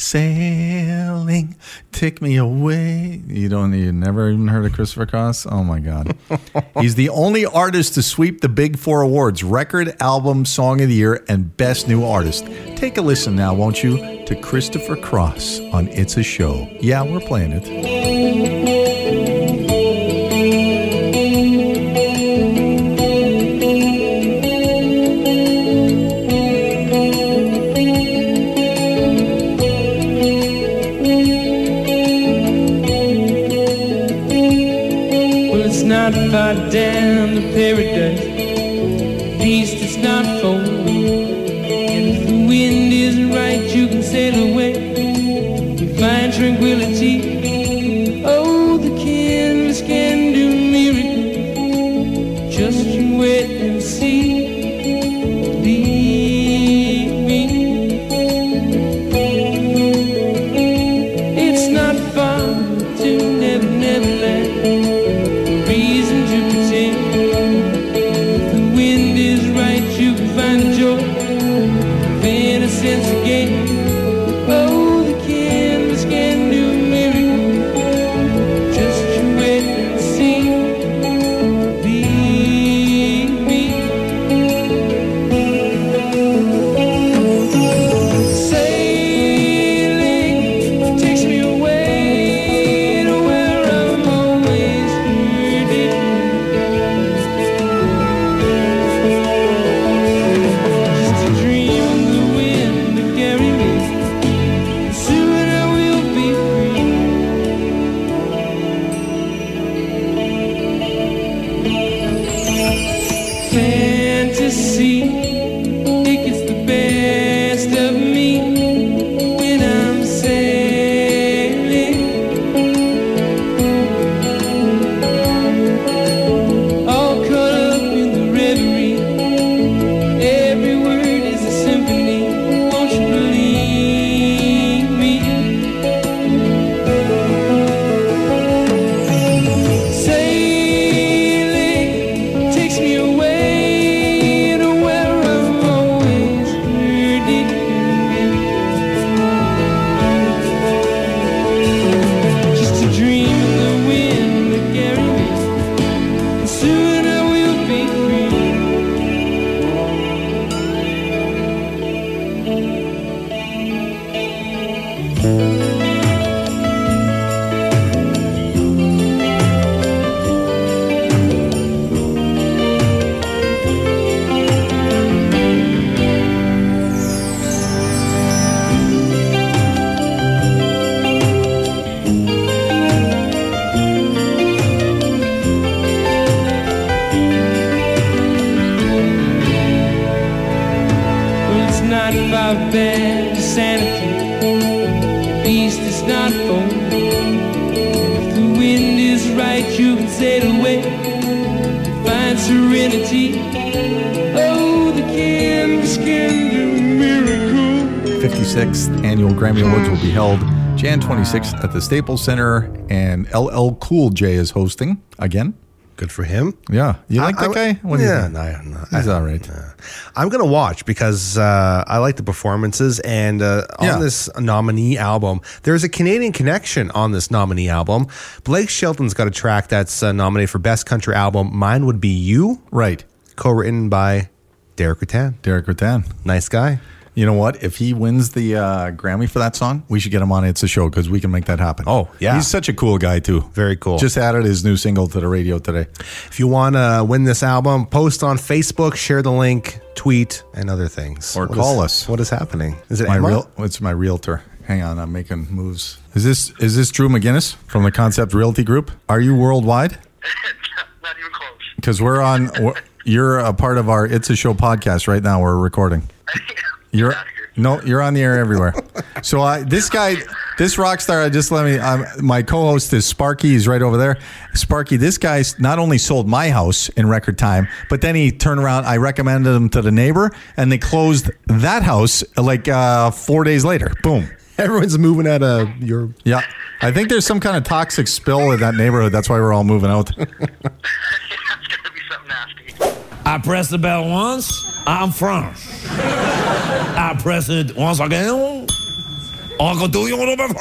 [SPEAKER 1] Sailing, take me away. You don't, you never even heard of Christopher Cross? Oh my God. He's the only artist to sweep the big four awards: record, album, song of the year, and best new artist. Take a listen now, won't you, to Christopher Cross on It's a Show. Yeah, we're playing it.
[SPEAKER 10] Not far down to paradise, at least it's not for me. And if the wind isn't right, you can sail away and find tranquility. Oh, the canvas can do miracles. Just you wait and see. Believe me, it's not far to Never, Never Land. not far bad sanity. The beast is not bold. If the wind is right, you can sail away, find serenity. Oh, the canvas can do miracles.
[SPEAKER 1] fifty-sixth Annual Grammy Awards will be held January twenty-sixth at the Staples Center, and L L Cool J is hosting again.
[SPEAKER 2] Good for him.
[SPEAKER 1] Yeah. You like
[SPEAKER 2] I,
[SPEAKER 1] that guy? What do
[SPEAKER 2] yeah,
[SPEAKER 1] you think?
[SPEAKER 2] no, no,
[SPEAKER 1] He's
[SPEAKER 2] I,
[SPEAKER 1] all right.
[SPEAKER 2] uh, I'm going to watch because uh, I like the performances. And uh, on
[SPEAKER 1] Yeah.
[SPEAKER 2] this nominee album, there's a Canadian connection on this nominee album. Blake Shelton's got a track that's uh, nominated for Best Country Album. Mine Would Be You.
[SPEAKER 1] Right.
[SPEAKER 2] Co-written by Derek Rattan.
[SPEAKER 1] Derek Rattan.
[SPEAKER 2] Nice guy.
[SPEAKER 1] You know what? If he wins the uh, Grammy for that song, we should get him on It's a Show because we can make that happen.
[SPEAKER 2] Oh, yeah.
[SPEAKER 1] He's such a cool guy, too.
[SPEAKER 2] Very cool.
[SPEAKER 1] Just added his new single to the radio today.
[SPEAKER 2] If you want to win this album, post on Facebook, share the link, tweet, and other things.
[SPEAKER 1] Or
[SPEAKER 2] What
[SPEAKER 1] call
[SPEAKER 2] is-
[SPEAKER 1] us.
[SPEAKER 2] What is happening? Is it
[SPEAKER 1] My
[SPEAKER 2] Emma?
[SPEAKER 1] real, it's my realtor. Hang on, I'm making moves. Is this is this Drew McGinnis from the Concept Realty Group? Are you worldwide?
[SPEAKER 11] Not even close.
[SPEAKER 1] Because we're on. We're, you're a part of our It's a Show podcast right now. We're recording. You're no, you're on the air everywhere. So I, this guy, this rock star, I just let me. Um, my co-host is Sparky. He's right over there. Sparky, this guy not only sold my house in record time, but then he turned around. I recommended him to the neighbor, and they closed that house like uh, four days later. Boom.
[SPEAKER 2] Everyone's moving out of your.
[SPEAKER 1] Yeah, I think there's some kind of toxic spill in that neighborhood. That's why we're all moving out.
[SPEAKER 11] It's gonna be something nasty.
[SPEAKER 3] I press the bell once, I'm French. I press it once again, I can do you want to be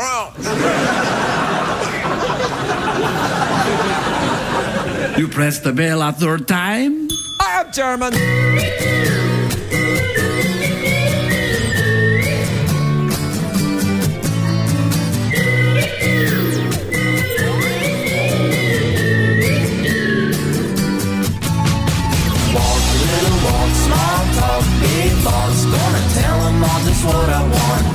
[SPEAKER 3] French. You press the bell a third time, I am German.
[SPEAKER 4] What I want.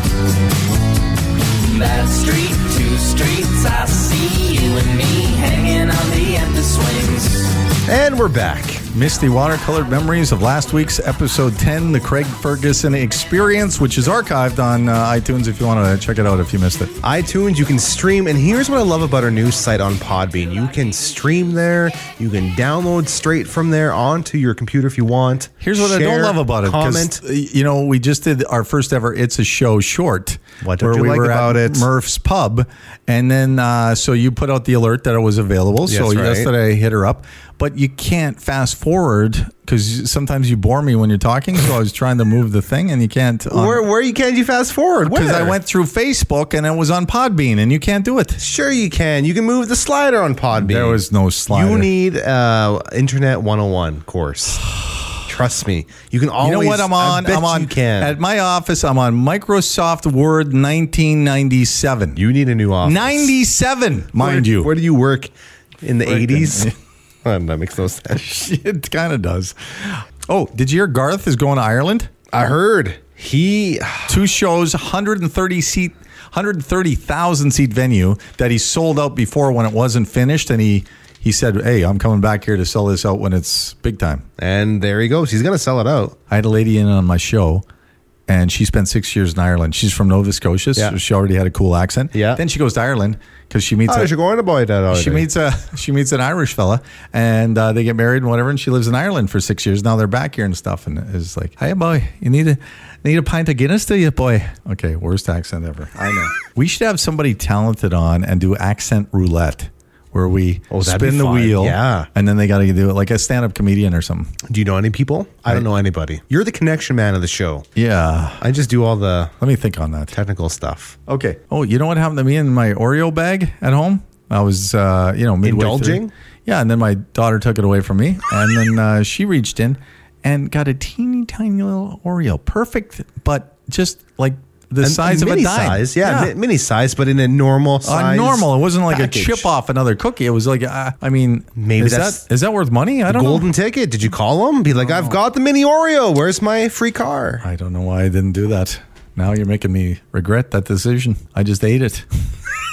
[SPEAKER 4] That street, two streets, I see you and me hanging on the empty swings.
[SPEAKER 2] And we're back.
[SPEAKER 1] Misty watercolored memories of last week's episode ten, the Craig Ferguson Experience, which is archived on uh, iTunes if you want to check it out if you missed it.
[SPEAKER 2] iTunes, you can stream, and here's what I love about our news site on Podbean. You can stream there, you can download straight from there onto your computer if you want.
[SPEAKER 1] Here's what I
[SPEAKER 2] Share,
[SPEAKER 1] don't love about it. 'cause,
[SPEAKER 2] Comment.
[SPEAKER 1] uh, You know, we just did our first ever It's a Show short.
[SPEAKER 2] What don't
[SPEAKER 1] where
[SPEAKER 2] you
[SPEAKER 1] we
[SPEAKER 2] like
[SPEAKER 1] were
[SPEAKER 2] about
[SPEAKER 1] at
[SPEAKER 2] it?
[SPEAKER 1] Murph's Pub. And then, uh, so you put out the alert that it was available. So
[SPEAKER 2] Yes, right.
[SPEAKER 1] yesterday I hit her up. But you can't fast forward because sometimes you bore me when you're talking. So I was trying to move the thing and you can't. on-
[SPEAKER 2] Where where you can't you fast forward?
[SPEAKER 1] Because I
[SPEAKER 2] Where?
[SPEAKER 1] went through Facebook and it was on Podbean and you can't do it.
[SPEAKER 2] Sure you can. You can move the slider on Podbean.
[SPEAKER 1] There was no slider.
[SPEAKER 2] You need uh, Internet one oh one course. Trust me. You can always.
[SPEAKER 1] You know what I'm on?
[SPEAKER 2] I bet
[SPEAKER 1] I'm on
[SPEAKER 2] you can.
[SPEAKER 1] at my office. I'm on Microsoft Word nineteen ninety-seven.
[SPEAKER 2] You need a new office.
[SPEAKER 1] ninety-seven, mind
[SPEAKER 2] where,
[SPEAKER 1] you.
[SPEAKER 2] Where do you work? In the
[SPEAKER 1] Working-
[SPEAKER 2] eighties? That makes no sense.
[SPEAKER 1] It kind of does. Oh, did you hear Garth is going to Ireland?
[SPEAKER 2] I heard he
[SPEAKER 1] Two shows, one hundred thirty seat, one hundred thirty thousand seat venue that he sold out before when it wasn't finished, and he he said, "Hey, I'm coming back here to sell this out when it's big time."
[SPEAKER 2] and there he goes. He's gonna sell it out.
[SPEAKER 1] I had a lady in on my show, and she spent six years in Ireland. She's from Nova Scotia, so
[SPEAKER 2] Yeah.
[SPEAKER 1] she already had a cool accent.
[SPEAKER 2] Yeah.
[SPEAKER 1] Then she goes to Ireland because she meets
[SPEAKER 2] Oh,
[SPEAKER 1] a,
[SPEAKER 2] you're going to buy that already.
[SPEAKER 1] she meets a she meets an Irish fella, and uh, they get married and whatever. And she lives in Ireland for six years. Now they're back here and stuff. And it's like, "Hey, boy, you need a need a pint of Guinness, do you, boy?" Okay, worst accent ever. I know. We should have somebody talented on and do accent roulette, where we
[SPEAKER 2] Oh, that'd be
[SPEAKER 1] spin the
[SPEAKER 2] fun.
[SPEAKER 1] wheel,
[SPEAKER 2] Yeah.
[SPEAKER 1] and then they got to do it like a stand up comedian or something.
[SPEAKER 2] Do you know any people? I don't know anybody. You're the connection man of the show.
[SPEAKER 1] Yeah,
[SPEAKER 2] I just do all the
[SPEAKER 1] let me think on that.
[SPEAKER 2] technical stuff.
[SPEAKER 1] Okay. Oh, you know what happened to me in my Oreo bag at home? I was, uh, you know, midway
[SPEAKER 2] Indulging?
[SPEAKER 1] through. Yeah, and then my daughter took it away from me, and then uh, she reached in and got a teeny tiny little Oreo, perfect, but just like the
[SPEAKER 2] And-
[SPEAKER 1] size
[SPEAKER 2] and
[SPEAKER 1] of a
[SPEAKER 2] mini
[SPEAKER 1] dime.
[SPEAKER 2] size, yeah, mi- mini size, but in a normal
[SPEAKER 1] Uh,
[SPEAKER 2] size.
[SPEAKER 1] normal. It wasn't like
[SPEAKER 2] package.
[SPEAKER 1] a chip off another cookie. It was like, uh, I mean,
[SPEAKER 2] Maybe
[SPEAKER 1] is
[SPEAKER 2] that's
[SPEAKER 1] that is that worth money? I don't
[SPEAKER 2] Golden
[SPEAKER 1] know.
[SPEAKER 2] ticket. Did you call them? Be like, I've got the mini Oreo. Where's my free car?
[SPEAKER 1] I don't know why I didn't do that. Now you're making me regret that decision. I just ate it.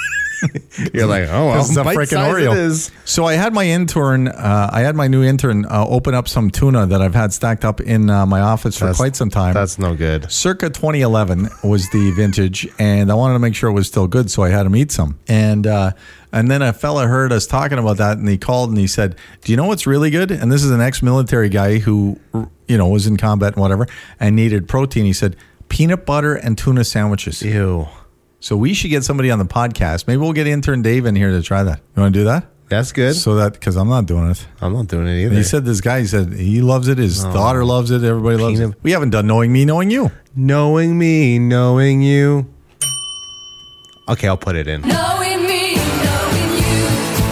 [SPEAKER 2] You're like, oh, well,
[SPEAKER 1] This is a
[SPEAKER 2] bite
[SPEAKER 1] freaking
[SPEAKER 2] size
[SPEAKER 1] Oreo.
[SPEAKER 2] it is.
[SPEAKER 1] So I had my intern, uh, I had my new intern uh, open up some tuna that I've had stacked up in uh, my office for
[SPEAKER 2] That's-
[SPEAKER 1] quite some time.
[SPEAKER 2] That's no good.
[SPEAKER 1] Circa twenty eleven was the vintage, and I wanted to make sure it was still good, so I had him eat some. And uh, and then a fella heard us talking about that, and he called and he said, "Do you know what's really good?" And this is an ex-military guy who, you know, was in combat and whatever, and needed protein. He said, "Peanut butter and tuna sandwiches."
[SPEAKER 2] Ew.
[SPEAKER 1] So we should get somebody on the podcast. Maybe we'll get intern Dave in here to try that. You want to do that?
[SPEAKER 2] That's good.
[SPEAKER 1] So that because I'm not doing it.
[SPEAKER 2] I'm not doing it either.
[SPEAKER 1] And he said this guy, he said he loves it. His
[SPEAKER 2] Oh.
[SPEAKER 1] daughter loves it. Everybody loves
[SPEAKER 2] Peanut-
[SPEAKER 1] it. We haven't done Knowing Me, Knowing You.
[SPEAKER 2] Knowing me, knowing you. Okay, I'll put it in.
[SPEAKER 12] Knowing me, knowing you.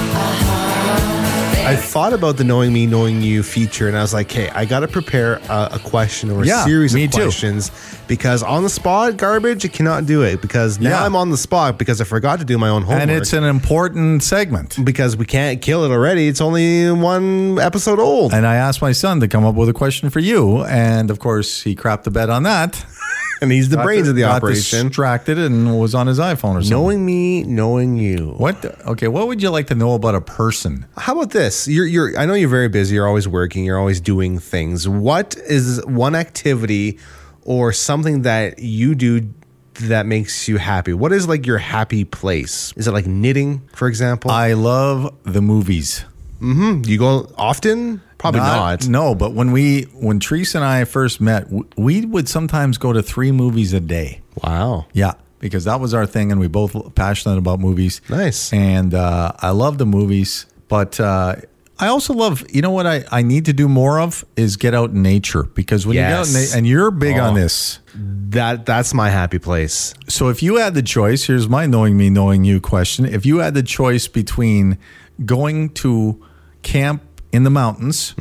[SPEAKER 2] I thought about the knowing me, knowing you feature, and I was like, hey, I got to prepare a, a question or a
[SPEAKER 1] Yeah,
[SPEAKER 2] series
[SPEAKER 1] me
[SPEAKER 2] of
[SPEAKER 1] too.
[SPEAKER 2] questions because on the spot, garbage, you cannot do it because now
[SPEAKER 1] Yeah.
[SPEAKER 2] I'm on the spot because I forgot to do my own homework.
[SPEAKER 1] And it's an important segment.
[SPEAKER 2] because we can't kill it already. It's only one episode old.
[SPEAKER 1] And I asked my son to come up with a question for you. And of course, he crapped the bed on that.
[SPEAKER 2] And he's the
[SPEAKER 1] Got
[SPEAKER 2] brains
[SPEAKER 1] di-
[SPEAKER 2] of the
[SPEAKER 1] got
[SPEAKER 2] operation.
[SPEAKER 1] distracted and was on his iPhone or something.
[SPEAKER 2] Knowing me, knowing you.
[SPEAKER 1] What? Okay, what would you like to know about a person?
[SPEAKER 2] How about this? You're, you're. I know you're very busy. You're always working. You're always doing things. What is one activity or something that you do that makes you happy? What is like your happy place? Is it like knitting, for example?
[SPEAKER 1] I love the movies.
[SPEAKER 2] Mm-hmm. You go often? Probably not.
[SPEAKER 1] No, but when we when Teresa and I first met, w- we would sometimes go to three movies a day.
[SPEAKER 2] Wow.
[SPEAKER 1] Yeah, because that was our thing, and we both were passionate about movies.
[SPEAKER 2] Nice.
[SPEAKER 1] And uh, I love the movies, but uh, I also love. You know what I, I need to do more of is get out in nature because when you get out in,
[SPEAKER 2] Yes.
[SPEAKER 1] na- and you're big on
[SPEAKER 2] Oh.
[SPEAKER 1] this.
[SPEAKER 2] That that's my happy place.
[SPEAKER 1] So if you had the choice, here's my knowing me, knowing you question. If you had the choice between going to camp in the mountains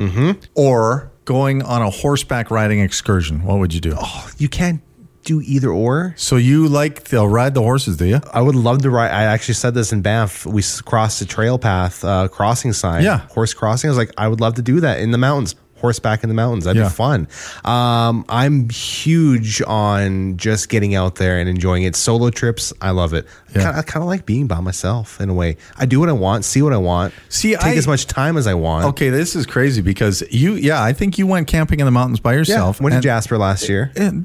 [SPEAKER 1] or going on a horseback riding excursion, what would you do?
[SPEAKER 2] Oh, you can't do either or.
[SPEAKER 1] So you like to ride the horses, do you?
[SPEAKER 2] I would love to ride. I actually said this in Banff. We s- crossed the trail path uh, crossing sign.
[SPEAKER 1] Yeah.
[SPEAKER 2] Horse crossing. I was like, I would love to do that in the mountains. Horseback in the mountains. That'd
[SPEAKER 1] Yeah.
[SPEAKER 2] be fun. Um, I'm huge on just getting out there and enjoying it. Solo trips, I love it.
[SPEAKER 1] Yeah.
[SPEAKER 2] Kinda, I kind of like being by myself in a way. I do what I want, see what I want,
[SPEAKER 1] See,
[SPEAKER 2] take
[SPEAKER 1] I-
[SPEAKER 2] as much time as I want.
[SPEAKER 1] Okay, this is crazy because you, yeah, I think you went camping in the mountains by
[SPEAKER 2] Yeah,
[SPEAKER 1] yourself.
[SPEAKER 2] went to
[SPEAKER 1] and-
[SPEAKER 2] Jasper last year.
[SPEAKER 1] and-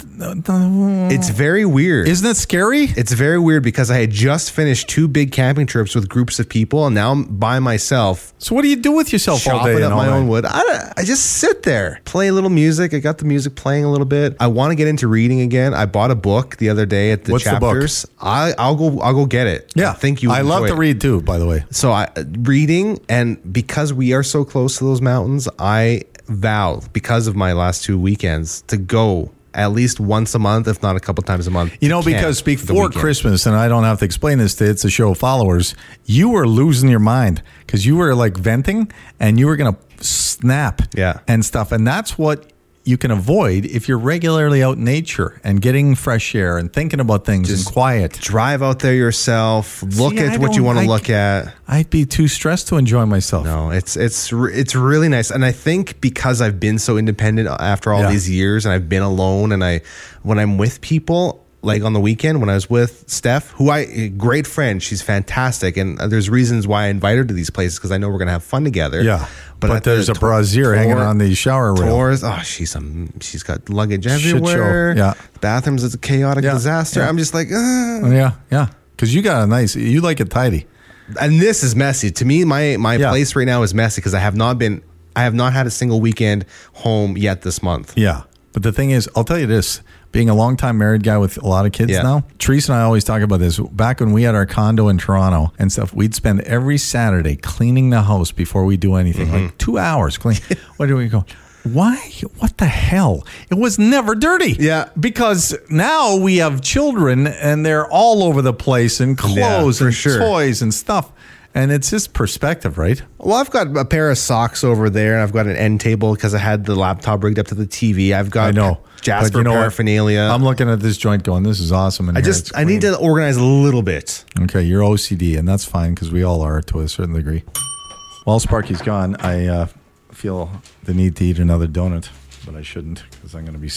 [SPEAKER 1] uh,
[SPEAKER 2] It's very weird.
[SPEAKER 1] Isn't it scary?
[SPEAKER 2] It's very weird because I had just finished two big camping trips with groups of people, and now I'm by myself.
[SPEAKER 1] So what do you do with yourself all day?
[SPEAKER 2] Chopping up
[SPEAKER 1] and all
[SPEAKER 2] my
[SPEAKER 1] night?
[SPEAKER 2] own wood. I, don't- I just sit there, play a little music. I got the music playing a little bit. I want to get into reading again. I bought a book the other day at the
[SPEAKER 1] What's the book?
[SPEAKER 2] chapters. I, I'll go. I'll go get it.
[SPEAKER 1] Yeah,
[SPEAKER 2] I think you.
[SPEAKER 1] I love
[SPEAKER 2] enjoy
[SPEAKER 1] to
[SPEAKER 2] it.
[SPEAKER 1] read too. By the way,
[SPEAKER 2] So I reading, and because we are so close to those mountains, I vow because of my last two weekends to go at least once a month, if not a couple times a month.
[SPEAKER 1] you know,
[SPEAKER 2] to camp
[SPEAKER 1] because
[SPEAKER 2] for the
[SPEAKER 1] before
[SPEAKER 2] weekend.
[SPEAKER 1] Christmas, and I don't have to explain this to It's a Show followers, you were losing your mind because you were like venting and you were going to snap
[SPEAKER 2] Yeah.
[SPEAKER 1] and stuff. And that's what you can avoid if you're regularly out in nature and getting fresh air and thinking about things
[SPEAKER 2] Just
[SPEAKER 1] and quiet.
[SPEAKER 2] drive out there yourself, look
[SPEAKER 1] See, I
[SPEAKER 2] at what you
[SPEAKER 1] don't-
[SPEAKER 2] want to
[SPEAKER 1] I-
[SPEAKER 2] look at.
[SPEAKER 1] I'd be too stressed to enjoy myself.
[SPEAKER 2] No, it's it's re- it's really nice, and I think because I've been so independent after all
[SPEAKER 1] Yeah.
[SPEAKER 2] these years, and I've been alone, and I when I'm with people. Like on the weekend when I was with Steph, who I a great friend, she's fantastic, and there's reasons why I invite her to these places because I know we're gonna have fun together.
[SPEAKER 1] Yeah. But
[SPEAKER 2] at
[SPEAKER 1] there's
[SPEAKER 2] the
[SPEAKER 1] a brassiere hanging on the shower rail.
[SPEAKER 2] Tours, oh, she's um, she's got luggage
[SPEAKER 1] Shit show,
[SPEAKER 2] everywhere.
[SPEAKER 1] yeah.
[SPEAKER 2] bathrooms is a chaotic
[SPEAKER 1] Yeah,
[SPEAKER 2] disaster.
[SPEAKER 1] yeah.
[SPEAKER 2] I'm just like,
[SPEAKER 1] Oh,
[SPEAKER 2] Ugh.
[SPEAKER 1] yeah, yeah. Because you got a nice, you like it tidy.
[SPEAKER 2] And this is messy to me. My my
[SPEAKER 1] Yeah.
[SPEAKER 2] place right now is messy because I have not been, I have not had a single weekend home yet this month.
[SPEAKER 1] Yeah. But the thing is, I'll tell you this, being a longtime married guy with a lot of kids
[SPEAKER 2] Yeah.
[SPEAKER 1] now, Teresa and I always talk about this. Back when we had our condo in Toronto and stuff, we'd spend every Saturday cleaning the house before we do anything.
[SPEAKER 2] Mm-hmm.
[SPEAKER 1] Like two hours clean. Where do we go? Why? What the hell? It was never dirty.
[SPEAKER 2] Yeah.
[SPEAKER 1] Because now we have children and they're all over the place and clothes
[SPEAKER 2] for
[SPEAKER 1] and
[SPEAKER 2] sure.
[SPEAKER 1] toys and stuff. And it's just perspective, right?
[SPEAKER 2] Well, I've got a pair of socks over there, and I've got an end table because I had the laptop rigged up to the T V. I've got
[SPEAKER 1] I know.
[SPEAKER 2] Jasper
[SPEAKER 1] But you know what?
[SPEAKER 2] paraphernalia.
[SPEAKER 1] I'm looking at this joint going, this is awesome. And
[SPEAKER 2] I
[SPEAKER 1] here
[SPEAKER 2] just
[SPEAKER 1] it's
[SPEAKER 2] I need
[SPEAKER 1] clean.
[SPEAKER 2] to organize a little bit.
[SPEAKER 1] Okay, you're O C D, and that's fine because we all are to a certain degree. While Sparky's gone, I uh, feel the need to eat another donut, but I shouldn't because I'm going to be sick.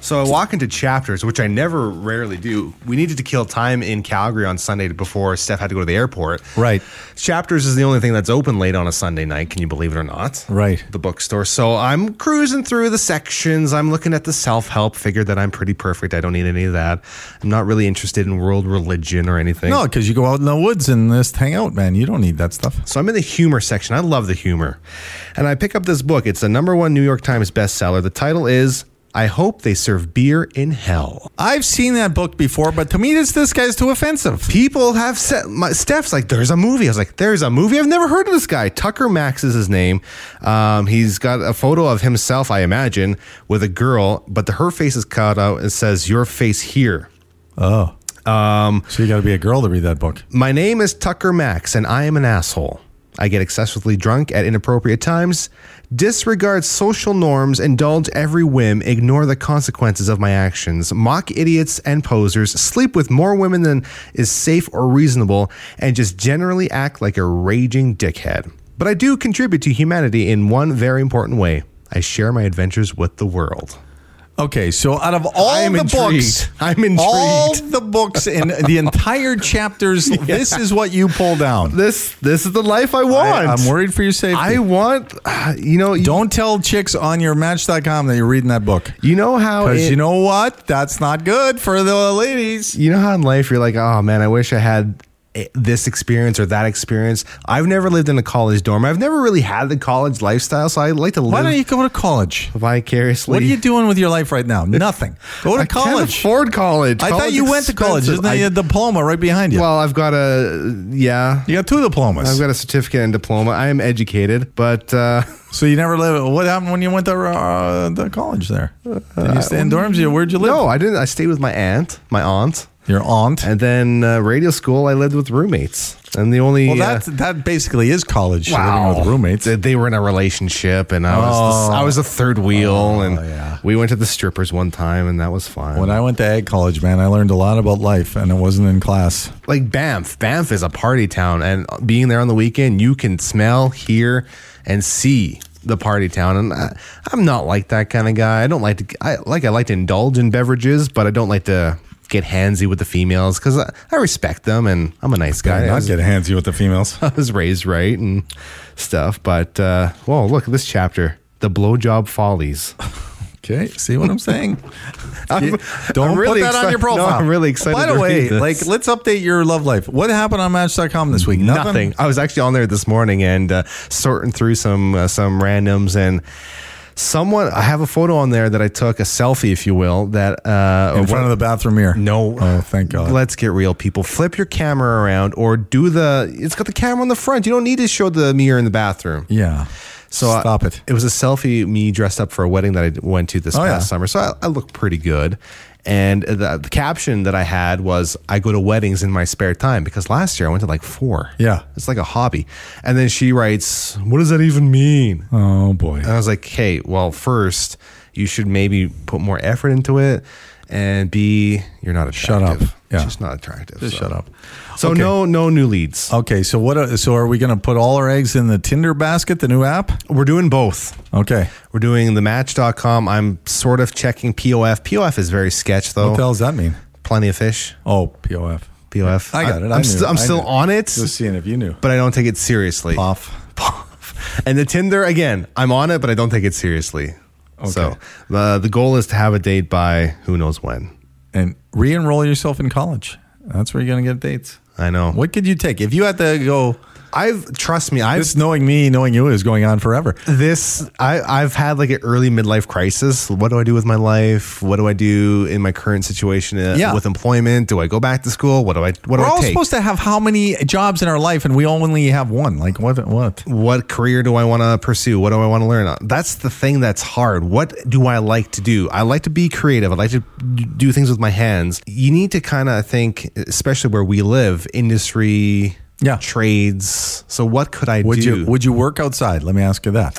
[SPEAKER 2] So I walk into Chapters, which I never rarely do. We needed to kill time in Calgary on Sunday before Steph had to go to the airport.
[SPEAKER 1] Right.
[SPEAKER 2] Chapters is the only thing that's open late on a Sunday night. Can you believe it or not?
[SPEAKER 1] Right.
[SPEAKER 2] The bookstore. So I'm cruising through the sections. I'm looking at the self-help. Figured that I'm pretty perfect. I don't need any of that. I'm not really interested in world religion or anything.
[SPEAKER 1] No, because you go out in the woods and just hang out, man. You don't need that stuff.
[SPEAKER 2] So I'm in the humor section. I love the humor. And I pick up this book. It's a number one New York Times bestseller. The title is I Hope They Serve Beer in Hell.
[SPEAKER 1] I've seen that book before, but to me, this this guy's too offensive.
[SPEAKER 2] People have said, my, Steph's like, there's a movie. I was like, there's a movie? I've never heard of this guy. Tucker Max is his name. Um, he's got a photo of himself, I imagine, with a girl, but the, her face is cut out and says, your face here.
[SPEAKER 1] Oh. Um, so you got to be a girl to read that book.
[SPEAKER 2] My name is Tucker Max, and I am an asshole. I get excessively drunk at inappropriate times, disregard social norms, indulge every whim, ignore the consequences of my actions, mock idiots and posers, sleep with more women than is safe or reasonable, and just generally act like a raging dickhead. But I do contribute to humanity in one very important way. I share my adventures with the world.
[SPEAKER 1] Okay, so out of all
[SPEAKER 2] I'm
[SPEAKER 1] the
[SPEAKER 2] intrigued.
[SPEAKER 1] books,
[SPEAKER 2] I'm intrigued.
[SPEAKER 1] all the books in the entire chapters, yeah. This is what you pull down.
[SPEAKER 2] This this is the life I want.
[SPEAKER 1] I, I'm worried for your safety.
[SPEAKER 2] I want, uh, you know. You,
[SPEAKER 1] Don't tell chicks on your Match dot com that you're reading that book.
[SPEAKER 2] You know how
[SPEAKER 1] Because you know what? That's not good for the ladies.
[SPEAKER 2] You know how in life you're like, oh man, I wish I had this experience or that experience. I've never lived in a college dorm. I've never really had the college lifestyle, so I like to live.
[SPEAKER 1] Why don't you go to college
[SPEAKER 2] vicariously?
[SPEAKER 1] What are you doing with your life right now? Nothing. Go to
[SPEAKER 2] I
[SPEAKER 1] college.
[SPEAKER 2] Can't afford college.
[SPEAKER 1] I
[SPEAKER 2] college
[SPEAKER 1] thought you went to college.
[SPEAKER 2] expensive.
[SPEAKER 1] Isn't there
[SPEAKER 2] I,
[SPEAKER 1] a diploma right behind you?
[SPEAKER 2] Well, I've got a yeah.
[SPEAKER 1] You got two diplomas.
[SPEAKER 2] I've got a certificate and diploma. I am educated, but uh,
[SPEAKER 1] so you never lived. What happened when you went to uh, the college there? Did you stay in dorms? Where'd you live?
[SPEAKER 2] No, I didn't. I stayed with my aunt. My aunt.
[SPEAKER 1] Your aunt.
[SPEAKER 2] And then uh, radio school, I lived with roommates. And the only
[SPEAKER 1] well,
[SPEAKER 2] uh,
[SPEAKER 1] that that basically is college.
[SPEAKER 2] Wow.
[SPEAKER 1] Living with roommates.
[SPEAKER 2] They, they were in a relationship, and I was
[SPEAKER 1] Oh.
[SPEAKER 2] the, I was a third wheel,
[SPEAKER 1] Oh,
[SPEAKER 2] and
[SPEAKER 1] yeah.
[SPEAKER 2] we went to the strippers one time, and that was fun.
[SPEAKER 1] When I went to ag college, man, I learned a lot about life, and it wasn't in class.
[SPEAKER 2] Like Banff, Banff is a party town, and being there on the weekend, you can smell, hear, and see the party town. And I, I'm not like that kind of guy. I don't like to. I like I like to indulge in beverages, but I don't like to get handsy with the females because I, I respect them and I'm a nice guy.
[SPEAKER 1] Not
[SPEAKER 2] I was,
[SPEAKER 1] get handsy with the females.
[SPEAKER 2] I was raised right and stuff. But uh, whoa, look at this chapter: the blowjob follies.
[SPEAKER 1] Okay, see what I'm saying?
[SPEAKER 2] I'm,
[SPEAKER 1] Don't
[SPEAKER 2] I'm really
[SPEAKER 1] put that
[SPEAKER 2] excited.
[SPEAKER 1] on your profile.
[SPEAKER 2] No, I'm really excited.
[SPEAKER 1] By
[SPEAKER 2] to
[SPEAKER 1] the way,
[SPEAKER 2] read this.
[SPEAKER 1] like, let's update your love life. What happened on Match dot com this week?
[SPEAKER 2] Nothing.
[SPEAKER 1] Nothing.
[SPEAKER 2] I was actually on there this morning and uh, sorting through some uh, some randoms and. Someone, I have a photo on there that I took, a selfie, if you will, that uh,
[SPEAKER 1] in front of the bathroom mirror.
[SPEAKER 2] No,
[SPEAKER 1] oh, thank God.
[SPEAKER 2] Let's get real, people. Flip your camera around, or do the. It's got the camera on the front. You don't need to show the mirror in the bathroom.
[SPEAKER 1] Yeah.
[SPEAKER 2] So
[SPEAKER 1] stop
[SPEAKER 2] I,
[SPEAKER 1] it.
[SPEAKER 2] It was a selfie, me dressed up for a wedding that I went to this
[SPEAKER 1] oh,
[SPEAKER 2] past
[SPEAKER 1] yeah.
[SPEAKER 2] summer. So I, I look pretty good. And the, the caption that I had was, I go to weddings in my spare time, because last year I went to like four.
[SPEAKER 1] Yeah.
[SPEAKER 2] It's like a hobby. And then she writes, what does that even mean?
[SPEAKER 1] Oh, boy.
[SPEAKER 2] And I was like, hey, well, first, you should maybe put more effort into it. And B, you're not attractive.
[SPEAKER 1] Shut up. Yeah.
[SPEAKER 2] Just not attractive.
[SPEAKER 1] Just
[SPEAKER 2] so.
[SPEAKER 1] shut up.
[SPEAKER 2] So
[SPEAKER 1] okay.
[SPEAKER 2] no no new leads.
[SPEAKER 1] Okay, so what? Are, so are we going to put all our eggs in the Tinder basket, the new app?
[SPEAKER 2] We're doing both.
[SPEAKER 1] Okay.
[SPEAKER 2] We're doing the Match dot com. I'm sort of checking P O F. P O F is very sketch, though.
[SPEAKER 1] What the hell does that mean?
[SPEAKER 2] Plenty of fish.
[SPEAKER 1] Oh, P O F.
[SPEAKER 2] P O F.
[SPEAKER 1] I got it. I
[SPEAKER 2] I'm,
[SPEAKER 1] knew.
[SPEAKER 2] st- I'm
[SPEAKER 1] I
[SPEAKER 2] still
[SPEAKER 1] knew.
[SPEAKER 2] on it.
[SPEAKER 1] Just seeing if you knew.
[SPEAKER 2] But I don't take it seriously.
[SPEAKER 1] Poff.
[SPEAKER 2] Poff. And the Tinder, again, I'm on it, but I don't take it seriously.
[SPEAKER 1] Okay.
[SPEAKER 2] So the, the goal is to have a date by who knows when.
[SPEAKER 1] And re-enroll yourself in college. That's where you're going to get dates.
[SPEAKER 2] I know.
[SPEAKER 1] What could you take? If you had to go...
[SPEAKER 2] I've trust me. I've
[SPEAKER 1] this knowing me, knowing you is going on forever.
[SPEAKER 2] This I I've had like an early midlife crisis. What do I do with my life? What do I do in my current situation uh,
[SPEAKER 1] Yeah.
[SPEAKER 2] with employment? Do I go back to school? What do I what
[SPEAKER 1] We're
[SPEAKER 2] do I
[SPEAKER 1] all
[SPEAKER 2] take?
[SPEAKER 1] supposed to have how many jobs in our life, and we only have one. Like what? What?
[SPEAKER 2] What career do I want to pursue? What do I want to learn? That's the thing that's hard. What do I like to do? I like to be creative. I like to do things with my hands. You need to kind of think, especially where we live, industry.
[SPEAKER 1] Yeah.
[SPEAKER 2] Trades. So what could I
[SPEAKER 1] would
[SPEAKER 2] do?
[SPEAKER 1] You, would you work outside? Let me ask you that.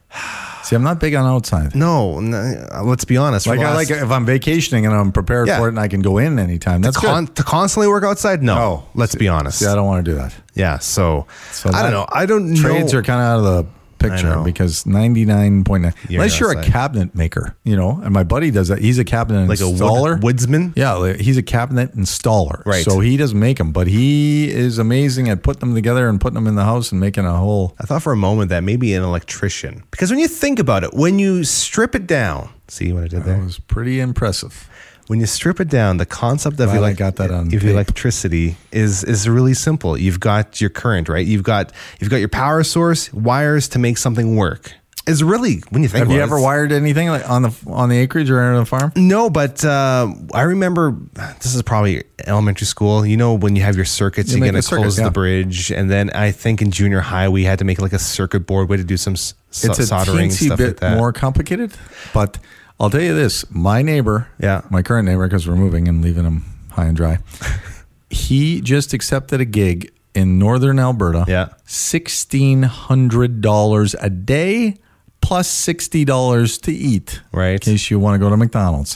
[SPEAKER 1] See, I'm not big on outside.
[SPEAKER 2] No, no let's be honest.
[SPEAKER 1] Like I
[SPEAKER 2] last,
[SPEAKER 1] like if I'm vacationing and I'm prepared
[SPEAKER 2] Yeah.
[SPEAKER 1] for it and I can go in anytime. That's
[SPEAKER 2] to, con-
[SPEAKER 1] good.
[SPEAKER 2] to constantly work outside? No.
[SPEAKER 1] No.
[SPEAKER 2] Let's be honest.
[SPEAKER 1] See, I don't want to do that.
[SPEAKER 2] Yeah. So,
[SPEAKER 1] So
[SPEAKER 2] I
[SPEAKER 1] that-
[SPEAKER 2] don't know. I don't
[SPEAKER 1] Trades
[SPEAKER 2] know.
[SPEAKER 1] are kind of out of the picture
[SPEAKER 2] know.
[SPEAKER 1] because ninety-nine point nine,
[SPEAKER 2] You're
[SPEAKER 1] unless you're a
[SPEAKER 2] outside.
[SPEAKER 1] cabinet maker, you know, and my buddy does that. He's a cabinet
[SPEAKER 2] Like a
[SPEAKER 1] installer.
[SPEAKER 2] wood, woodsman?
[SPEAKER 1] Yeah, like, he's a cabinet installer.
[SPEAKER 2] Right.
[SPEAKER 1] So he doesn't make them, but he is amazing at putting them together and putting them in the house and making a whole.
[SPEAKER 2] I thought for a moment that maybe an electrician. Because when you think about it, when you strip it down, see what I did there?
[SPEAKER 1] That was pretty impressive.
[SPEAKER 2] When you strip it down, the concept of
[SPEAKER 1] Glad I
[SPEAKER 2] elec-
[SPEAKER 1] got that on
[SPEAKER 2] of
[SPEAKER 1] tape.
[SPEAKER 2] electricity is is really simple. You've got your current, right? You've got you've got your power source, wires to make something work. It's really when you think.
[SPEAKER 1] Have
[SPEAKER 2] about
[SPEAKER 1] you
[SPEAKER 2] it,
[SPEAKER 1] ever
[SPEAKER 2] it's-
[SPEAKER 1] wired anything like on the on the acreage or on the farm?
[SPEAKER 2] No, but uh, I remember this is probably elementary school. You know, when you have your circuits,
[SPEAKER 1] You
[SPEAKER 2] you are
[SPEAKER 1] make
[SPEAKER 2] going
[SPEAKER 1] a
[SPEAKER 2] to
[SPEAKER 1] circuit,
[SPEAKER 2] close
[SPEAKER 1] yeah.
[SPEAKER 2] the bridge, and then I think in junior high we had to make like a circuit board. We had to do some s- so-
[SPEAKER 1] It's a
[SPEAKER 2] soldering
[SPEAKER 1] teensy
[SPEAKER 2] stuff
[SPEAKER 1] bit
[SPEAKER 2] like that.
[SPEAKER 1] more complicated, but I'll tell you this: my neighbor,
[SPEAKER 2] Yeah.
[SPEAKER 1] my current neighbor, because we're moving and leaving him high and dry, he just accepted a gig in northern Alberta.
[SPEAKER 2] Yeah.
[SPEAKER 1] sixteen hundred dollars a day plus sixty dollars to eat.
[SPEAKER 2] Right.
[SPEAKER 1] In case you want to go to McDonald's.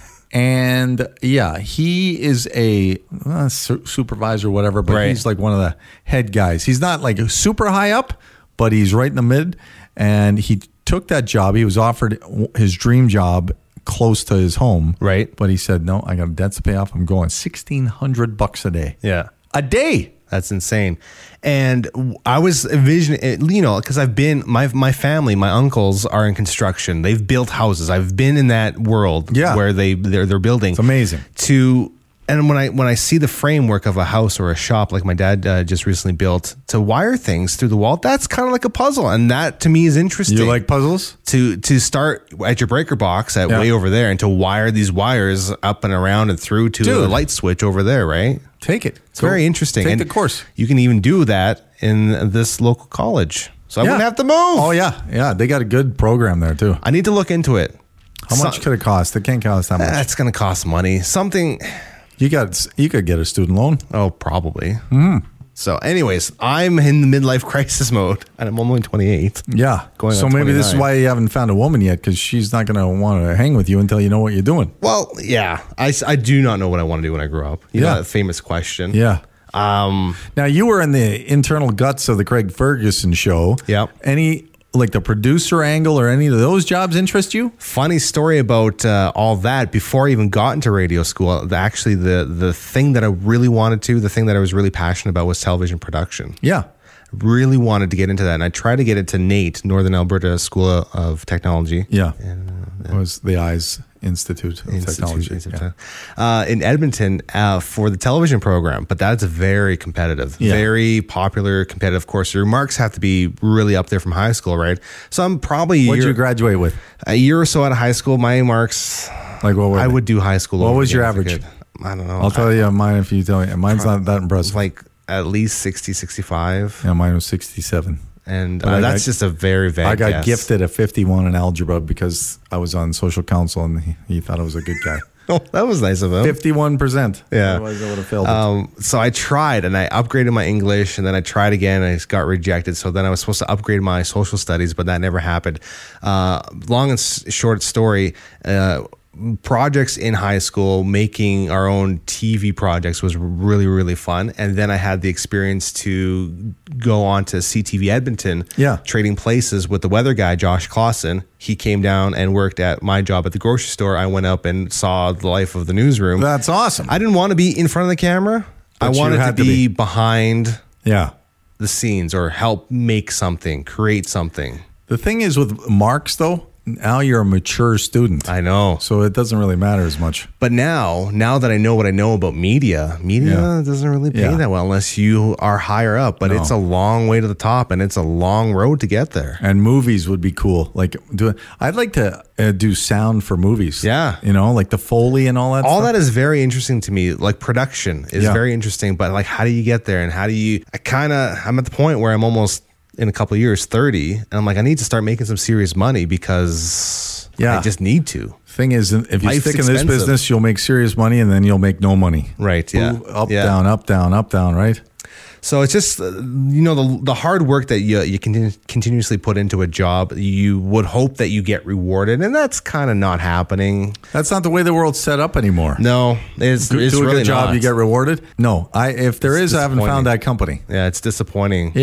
[SPEAKER 1] And yeah, he is a uh, su- supervisor, whatever, but
[SPEAKER 2] Right.
[SPEAKER 1] he's like one of the head guys. He's not like super high up, but he's right in the mid. And he took that job. He was offered his dream job close to his home.
[SPEAKER 2] Right.
[SPEAKER 1] But he said, no, I got debts to pay off. I'm going sixteen hundred bucks a day.
[SPEAKER 2] Yeah.
[SPEAKER 1] A day.
[SPEAKER 2] That's insane. And I was envisioning, you know, because I've been, my my family, my uncles are in construction. They've built houses. I've been in that world
[SPEAKER 1] Yeah.
[SPEAKER 2] where they, they're, they're building.
[SPEAKER 1] It's amazing.
[SPEAKER 2] To, and when I when I see the framework of a house or a shop, like my dad uh, just recently built, to wire things through the wall, that's kind of like a puzzle. And that to me is interesting.
[SPEAKER 1] You like puzzles?
[SPEAKER 2] To to start at your breaker box at
[SPEAKER 1] Yeah.
[SPEAKER 2] way over there and to wire these wires up and around and through to
[SPEAKER 1] Dude.
[SPEAKER 2] the light switch over there, right?
[SPEAKER 1] Take it.
[SPEAKER 2] It's very interesting.
[SPEAKER 1] Take
[SPEAKER 2] and
[SPEAKER 1] the course.
[SPEAKER 2] You can even do that in this local college. So I
[SPEAKER 1] Yeah.
[SPEAKER 2] wouldn't have to move.
[SPEAKER 1] Oh, yeah. Yeah. They got a good program there, too.
[SPEAKER 2] I need to look into it.
[SPEAKER 1] How much could it cost? It can't cost that much.
[SPEAKER 2] That's going to cost money. Something.
[SPEAKER 1] You got. You could get a student loan.
[SPEAKER 2] Oh, probably.
[SPEAKER 1] Mm.
[SPEAKER 2] So, anyways, I'm in the midlife crisis mode, and I'm only twenty-eight.
[SPEAKER 1] Yeah.
[SPEAKER 2] Going
[SPEAKER 1] so
[SPEAKER 2] on
[SPEAKER 1] maybe this is
[SPEAKER 2] twenty-nine.
[SPEAKER 1] why you haven't found a woman yet, because she's not going to want to hang with you until you know what you're doing.
[SPEAKER 2] Well, yeah. I, I do not know what I want to do when I grow up. You
[SPEAKER 1] Yeah.
[SPEAKER 2] know that famous question.
[SPEAKER 1] Yeah.
[SPEAKER 2] Um.
[SPEAKER 1] Now you were in the internal guts of the Craig Ferguson show.
[SPEAKER 2] Yep.
[SPEAKER 1] Any like the producer angle or any of those jobs interest you?
[SPEAKER 2] Funny story about uh, all that. Before I even got into radio school, the- actually the the thing that I really wanted to, the thing that I was really passionate about was television production.
[SPEAKER 1] Yeah.
[SPEAKER 2] Really wanted to get into that, and I tried to get it to NATE, Northern Alberta School of Technology.
[SPEAKER 1] Yeah. It was the Eyes Institute of
[SPEAKER 2] Institute-
[SPEAKER 1] Technology.
[SPEAKER 2] Institute.
[SPEAKER 1] Yeah.
[SPEAKER 2] Uh, in Edmonton uh, for the television program, but that's very competitive,
[SPEAKER 1] Yeah.
[SPEAKER 2] very popular, competitive course. Your marks have to be really up there from high school, right? So I'm probably a
[SPEAKER 1] What'd
[SPEAKER 2] year,
[SPEAKER 1] you graduate with?
[SPEAKER 2] a year or so out of high school. My marks,
[SPEAKER 1] Like what were
[SPEAKER 2] I
[SPEAKER 1] they?
[SPEAKER 2] would do high school.
[SPEAKER 1] What
[SPEAKER 2] over
[SPEAKER 1] was your
[SPEAKER 2] again if I
[SPEAKER 1] average?
[SPEAKER 2] could. I don't know.
[SPEAKER 1] I'll tell you mine if you tell me. Mine's not that impressive.
[SPEAKER 2] like at least sixty, sixty-five.
[SPEAKER 1] Yeah, mine was sixty-seven.
[SPEAKER 2] And
[SPEAKER 1] But
[SPEAKER 2] uh,
[SPEAKER 1] I
[SPEAKER 2] that's
[SPEAKER 1] got-
[SPEAKER 2] just a very vague
[SPEAKER 1] I got
[SPEAKER 2] guess.
[SPEAKER 1] gifted a fifty-one in algebra because I was on social council and he, he thought I was a good guy.
[SPEAKER 2] Oh, that was nice of him.
[SPEAKER 1] fifty-one percent.
[SPEAKER 2] Yeah.
[SPEAKER 1] Otherwise I would have failed it.
[SPEAKER 2] Um, so I tried and I upgraded my English and then I tried again and I got rejected. So then I was supposed to upgrade my social studies, but that never happened. Uh, long and s- short story, uh, projects in high school, making our own T V projects was really, really fun. And then I had the experience to go on to C T V Edmonton,
[SPEAKER 1] Yeah.
[SPEAKER 2] trading places with the weather guy, Josh Clausen. He came down and worked at my job at the grocery store. I went up and saw the life of the newsroom.
[SPEAKER 1] That's awesome.
[SPEAKER 2] I didn't want to be in front of the camera.
[SPEAKER 1] But
[SPEAKER 2] I
[SPEAKER 1] you
[SPEAKER 2] wanted to
[SPEAKER 1] had to
[SPEAKER 2] be,
[SPEAKER 1] be.
[SPEAKER 2] behind
[SPEAKER 1] Yeah.
[SPEAKER 2] the scenes or help make something, create something.
[SPEAKER 1] The thing is with marks, though, now you're a mature student.
[SPEAKER 2] I know.
[SPEAKER 1] So it doesn't really matter as much.
[SPEAKER 2] But now, now that I know what I know about media, media
[SPEAKER 1] Yeah.
[SPEAKER 2] doesn't really pay
[SPEAKER 1] Yeah.
[SPEAKER 2] that well unless you are higher up. But
[SPEAKER 1] No.
[SPEAKER 2] it's a long way to the top, and it's a long road to get there.
[SPEAKER 1] And movies would be cool. Like, do I'd like to uh, do sound for movies.
[SPEAKER 2] Yeah.
[SPEAKER 1] You know, like the Foley and all that
[SPEAKER 2] All
[SPEAKER 1] stuff.
[SPEAKER 2] that is very interesting to me. Like production is
[SPEAKER 1] Yeah.
[SPEAKER 2] very interesting, but like how do you get there and how do you? I kind of I'm at the point where I'm almost in a couple of years thirty, and I'm like I need to start making some serious money because
[SPEAKER 1] Yeah.
[SPEAKER 2] I just need to.
[SPEAKER 1] Thing is, if you
[SPEAKER 2] Life's
[SPEAKER 1] stick in this
[SPEAKER 2] expensive.
[SPEAKER 1] business, you'll make serious money and then you'll make no money.
[SPEAKER 2] Right? Yeah.
[SPEAKER 1] Ooh, Up,
[SPEAKER 2] Yeah.
[SPEAKER 1] down, up, down, up, down, right?
[SPEAKER 2] So it's just, uh, you know, the the hard work that you you continu- continuously put into a job, you would hope that you get rewarded, and that's kind of not happening.
[SPEAKER 1] That's not the way the world's set up anymore.
[SPEAKER 2] No, it's,
[SPEAKER 1] Do,
[SPEAKER 2] it's
[SPEAKER 1] do a
[SPEAKER 2] really
[SPEAKER 1] good job,
[SPEAKER 2] not.
[SPEAKER 1] you get rewarded. No, I if there
[SPEAKER 2] It's
[SPEAKER 1] is, I haven't
[SPEAKER 2] disappointing.
[SPEAKER 1] found that company.
[SPEAKER 2] Yeah, it's disappointing.
[SPEAKER 1] Yeah,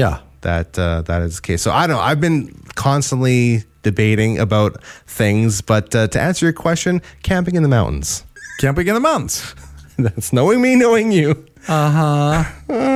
[SPEAKER 2] that uh, that is the case. So I don't know. I've been constantly debating about things, but uh, to answer your question, camping in the mountains.
[SPEAKER 1] Camping in the mountains.
[SPEAKER 2] That's knowing me, knowing you.
[SPEAKER 1] Uh-huh.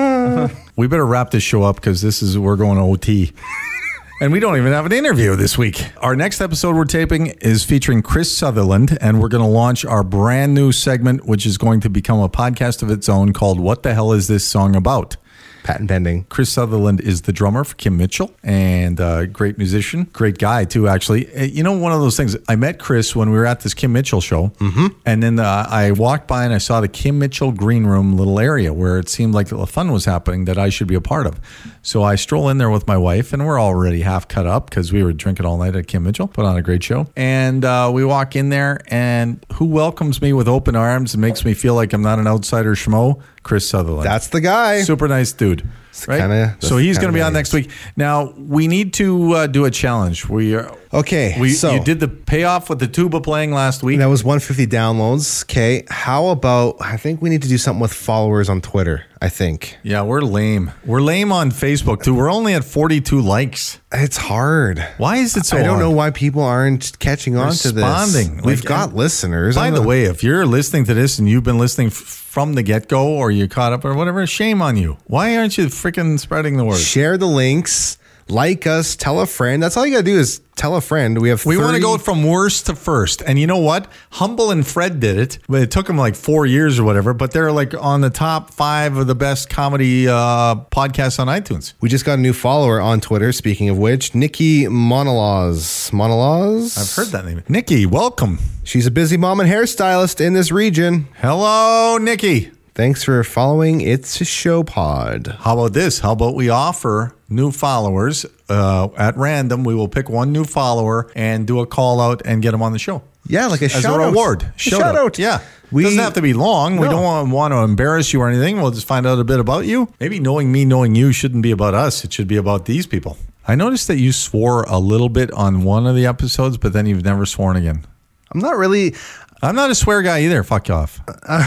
[SPEAKER 1] uh We better wrap this show up because this is we're going to O T. And we don't even have an interview this week. Our next episode we're taping is featuring Chris Sutherland, and we're going to launch our brand new segment, which is going to become a podcast of its own called What the Hell Is This Song About?
[SPEAKER 2] Patent pending.
[SPEAKER 1] Chris Sutherland is the drummer for Kim Mitchell and a great musician. Great guy, too, actually. You know, one of those things, I met Chris when we were at this Kim Mitchell show.
[SPEAKER 2] Mm-hmm.
[SPEAKER 1] And then uh, I walked by and I saw the Kim Mitchell green room little area where it seemed like the fun was happening that I should be a part of. So I stroll in there with my wife, and we're already half cut up because we were drinking all night at Kim Mitchell, put on a great show. And uh, we walk in there, and who welcomes me with open arms and makes me feel like I'm not an outsider schmo? Chris Sutherland.
[SPEAKER 2] That's the guy.
[SPEAKER 1] Super nice dude. Right?
[SPEAKER 2] Kinda,
[SPEAKER 1] so he's going to be on next week. Now, we need to uh, do a challenge. We are
[SPEAKER 2] Okay,
[SPEAKER 1] We,
[SPEAKER 2] so
[SPEAKER 1] you did the payoff with the tuba playing last week.
[SPEAKER 2] that was one hundred fifty downloads. Okay, how about, I think we need to do something with followers on Twitter, I think.
[SPEAKER 1] Yeah, we're lame. We're lame on Facebook, too. We're only at forty-two likes.
[SPEAKER 2] It's hard.
[SPEAKER 1] Why is it so
[SPEAKER 2] I don't
[SPEAKER 1] hard?
[SPEAKER 2] know why people aren't catching on to this.
[SPEAKER 1] Responding.
[SPEAKER 2] We've
[SPEAKER 1] Like,
[SPEAKER 2] got
[SPEAKER 1] and-
[SPEAKER 2] listeners.
[SPEAKER 1] By
[SPEAKER 2] I'm
[SPEAKER 1] the
[SPEAKER 2] not-
[SPEAKER 1] way, if you're listening to this and you've been listening f- from the get-go or you caught up or whatever, shame on you. Why aren't you freaking spreading the word?
[SPEAKER 2] share the links, like us, tell a friend. That's all you got to do is tell a friend. We have
[SPEAKER 1] We want to
[SPEAKER 2] thirty
[SPEAKER 1] go from worst to first. And you know what? Humble and Fred did it, but it took them like four years or whatever. But they're like on the top five of the best comedy uh, podcasts on iTunes.
[SPEAKER 2] We just got a new follower on Twitter, speaking of which, Nikki Monolaws. Monolaws?
[SPEAKER 1] I've heard that name. Nikki, welcome.
[SPEAKER 2] She's a busy mom and hairstylist in this region.
[SPEAKER 1] Hello, Nikki.
[SPEAKER 2] Thanks for following It's a Show Pod.
[SPEAKER 1] How about this? How about we offer new followers uh, at random? We will pick one new follower and do a call out and get them on the show.
[SPEAKER 2] Yeah, like a
[SPEAKER 1] As
[SPEAKER 2] shout
[SPEAKER 1] a
[SPEAKER 2] out.
[SPEAKER 1] reward.
[SPEAKER 2] A
[SPEAKER 1] Shout,
[SPEAKER 2] shout
[SPEAKER 1] out.
[SPEAKER 2] out.
[SPEAKER 1] Yeah.
[SPEAKER 2] We-
[SPEAKER 1] doesn't have to be long. We
[SPEAKER 2] No.
[SPEAKER 1] don't want, want to embarrass you or anything. We'll just find out a bit about you. Maybe knowing me, knowing you shouldn't be about us. It should be about these people. I noticed that you swore a little bit on one of the episodes, but then you've never sworn again.
[SPEAKER 2] I'm not really...
[SPEAKER 1] I'm not a swear guy either. Fuck you off.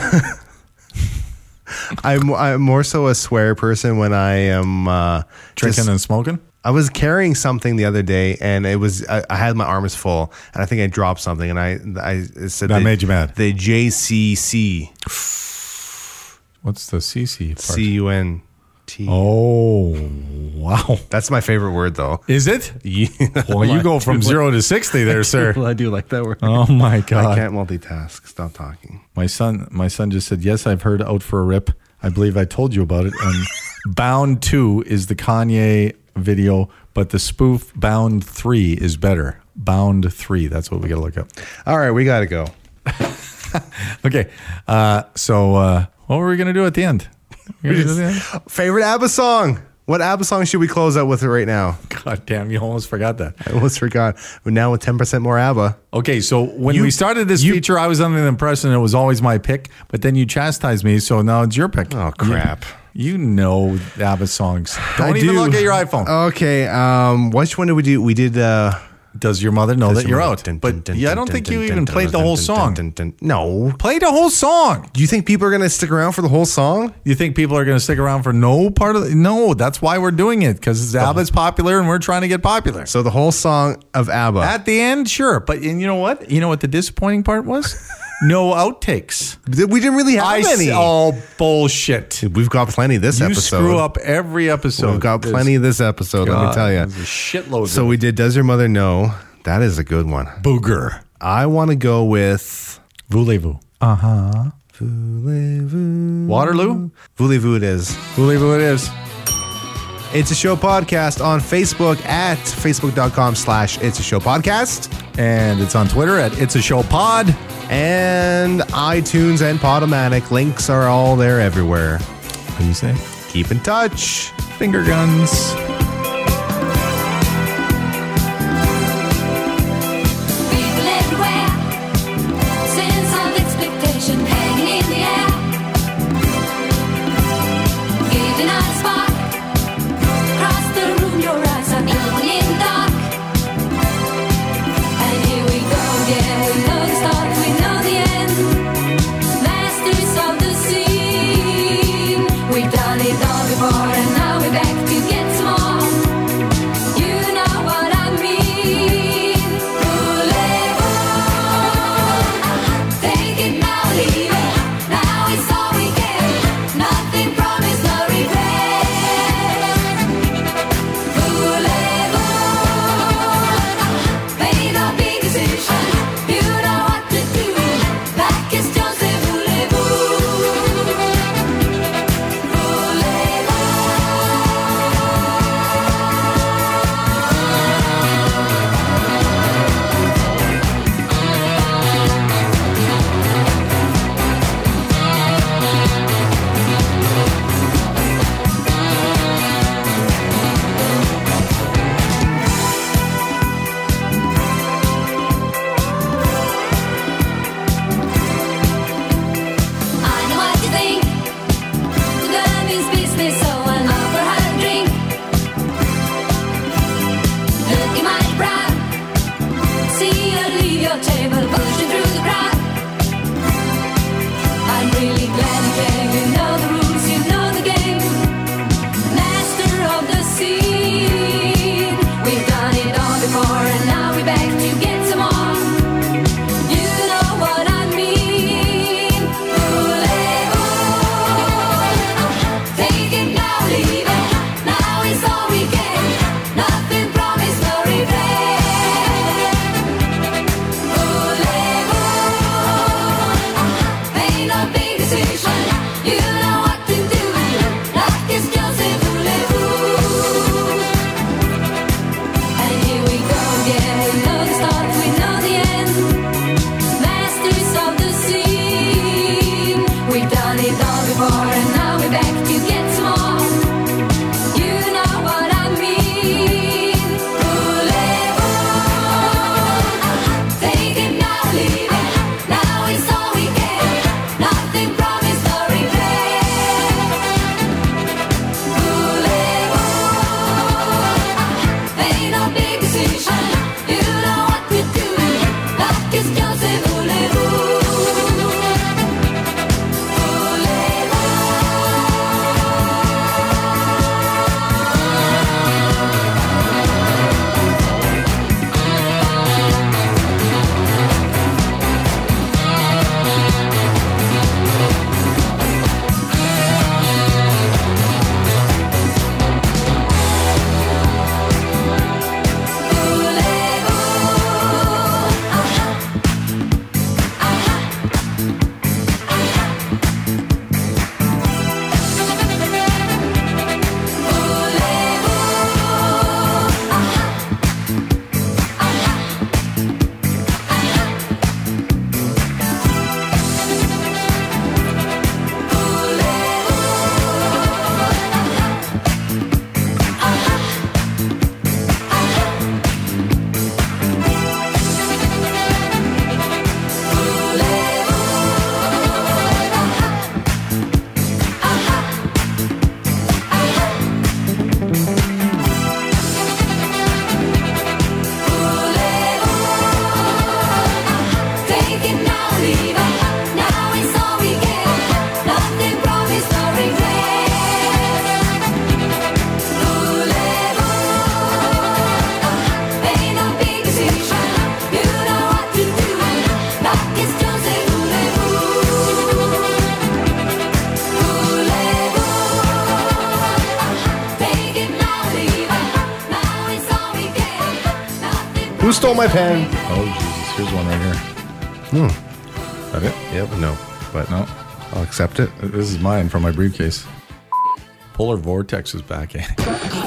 [SPEAKER 2] I'm, I'm more so a swear person when I am... Uh,
[SPEAKER 1] Drinking
[SPEAKER 2] just-
[SPEAKER 1] and smoking?
[SPEAKER 2] I was carrying something the other day, and it was I, I had my arms full, and I think I dropped something, and I I said
[SPEAKER 1] That
[SPEAKER 2] the-
[SPEAKER 1] made you mad.
[SPEAKER 2] The J C C
[SPEAKER 1] What's the C C part?
[SPEAKER 2] C U N T.
[SPEAKER 1] Oh, wow.
[SPEAKER 2] That's my favorite word, though.
[SPEAKER 1] Is it?
[SPEAKER 2] Yeah.
[SPEAKER 1] Well, you go from zero to sixty there, sir.
[SPEAKER 2] Well, I do like that word.
[SPEAKER 1] Oh, my
[SPEAKER 2] I
[SPEAKER 1] God.
[SPEAKER 2] can't multitask. Stop talking.
[SPEAKER 1] My son, my son just said, yes, I've heard Out for a Rip. I believe I told you about it. And Bound two is the Kanye video, but the spoof Bound three is better. Bound three. That's what we got to look up.
[SPEAKER 2] All right, we got to go.
[SPEAKER 1] Okay. Uh, so uh, what were we going to do at the end? We're gonna do the end?
[SPEAKER 2] Favorite ABBA song? What ABBA song should we close out with right now?
[SPEAKER 1] God damn, you almost forgot that.
[SPEAKER 2] I almost forgot. But now with ten percent more ABBA.
[SPEAKER 1] Okay, so when
[SPEAKER 2] You-
[SPEAKER 1] we started this
[SPEAKER 2] you-
[SPEAKER 1] feature, I was under the impression it was always my pick, but then you chastised me, so now it's your pick.
[SPEAKER 2] Oh, crap.
[SPEAKER 1] You, you know ABBA songs. Don't
[SPEAKER 2] I
[SPEAKER 1] even
[SPEAKER 2] do.
[SPEAKER 1] look at your iPhone.
[SPEAKER 2] Okay, um, which one did we do? We did... Uh,
[SPEAKER 1] Does your mother know
[SPEAKER 2] Does
[SPEAKER 1] that you're
[SPEAKER 2] your
[SPEAKER 1] out?
[SPEAKER 2] mother- dun,
[SPEAKER 1] But
[SPEAKER 2] dun,
[SPEAKER 1] yeah, I
[SPEAKER 2] dun,
[SPEAKER 1] don't
[SPEAKER 2] dun,
[SPEAKER 1] think
[SPEAKER 2] dun,
[SPEAKER 1] you
[SPEAKER 2] dun,
[SPEAKER 1] even
[SPEAKER 2] dun,
[SPEAKER 1] played the
[SPEAKER 2] dun,
[SPEAKER 1] whole
[SPEAKER 2] dun,
[SPEAKER 1] song.
[SPEAKER 2] dun, dun, dun. No.
[SPEAKER 1] Play the whole song.
[SPEAKER 2] Do you think people are going to stick around for the whole song?
[SPEAKER 1] You think people are going to stick around for no part of the, no, that's why we're doing it, because ABBA's popular and we're trying to get popular.
[SPEAKER 2] So the whole song of ABBA.
[SPEAKER 1] At the end, sure. But and you know what? You know what the disappointing part was? No outtakes.
[SPEAKER 2] We didn't really have
[SPEAKER 1] I
[SPEAKER 2] any.
[SPEAKER 1] s- oh, bullshit.
[SPEAKER 2] We've got plenty this
[SPEAKER 1] You
[SPEAKER 2] episode.
[SPEAKER 1] screw up every episode.
[SPEAKER 2] We've got
[SPEAKER 1] There's-
[SPEAKER 2] plenty this episode, let me
[SPEAKER 1] God,
[SPEAKER 2] tell you.
[SPEAKER 1] there's a shitload.
[SPEAKER 2] So
[SPEAKER 1] of
[SPEAKER 2] we did Does Your Mother Know? That is a good one.
[SPEAKER 1] Booger.
[SPEAKER 2] I want to go with
[SPEAKER 1] Voulez-vous. Uh-huh.
[SPEAKER 2] Voulez-vous.
[SPEAKER 1] Waterloo?
[SPEAKER 2] Voulez-vous it is.
[SPEAKER 1] Voulez-vous it is.
[SPEAKER 2] It's a Show Podcast on Facebook at facebook.com slash It's a Show Podcast.
[SPEAKER 1] And it's on Twitter at It's a Show Pod.
[SPEAKER 2] And iTunes and Podomatic. Links are all there everywhere.
[SPEAKER 1] What do you say?
[SPEAKER 2] Keep in touch.
[SPEAKER 1] Finger guns.
[SPEAKER 12] People everywhere, sense of expectation hanging in the air. Gazing at a spark, across the room your eyes are glowing in the dark. And here we go again, we know the start, we know the end. Masters of the scene, we've done it all before and now we're back to get some more.
[SPEAKER 2] Who stole my pen?
[SPEAKER 1] Oh, Jesus. Here's one right here.
[SPEAKER 2] Hmm.
[SPEAKER 1] Is that it?
[SPEAKER 2] Yep, no. But
[SPEAKER 1] No.
[SPEAKER 2] I'll accept it.
[SPEAKER 1] This is mine from my briefcase. Polar Vortex is back, eh?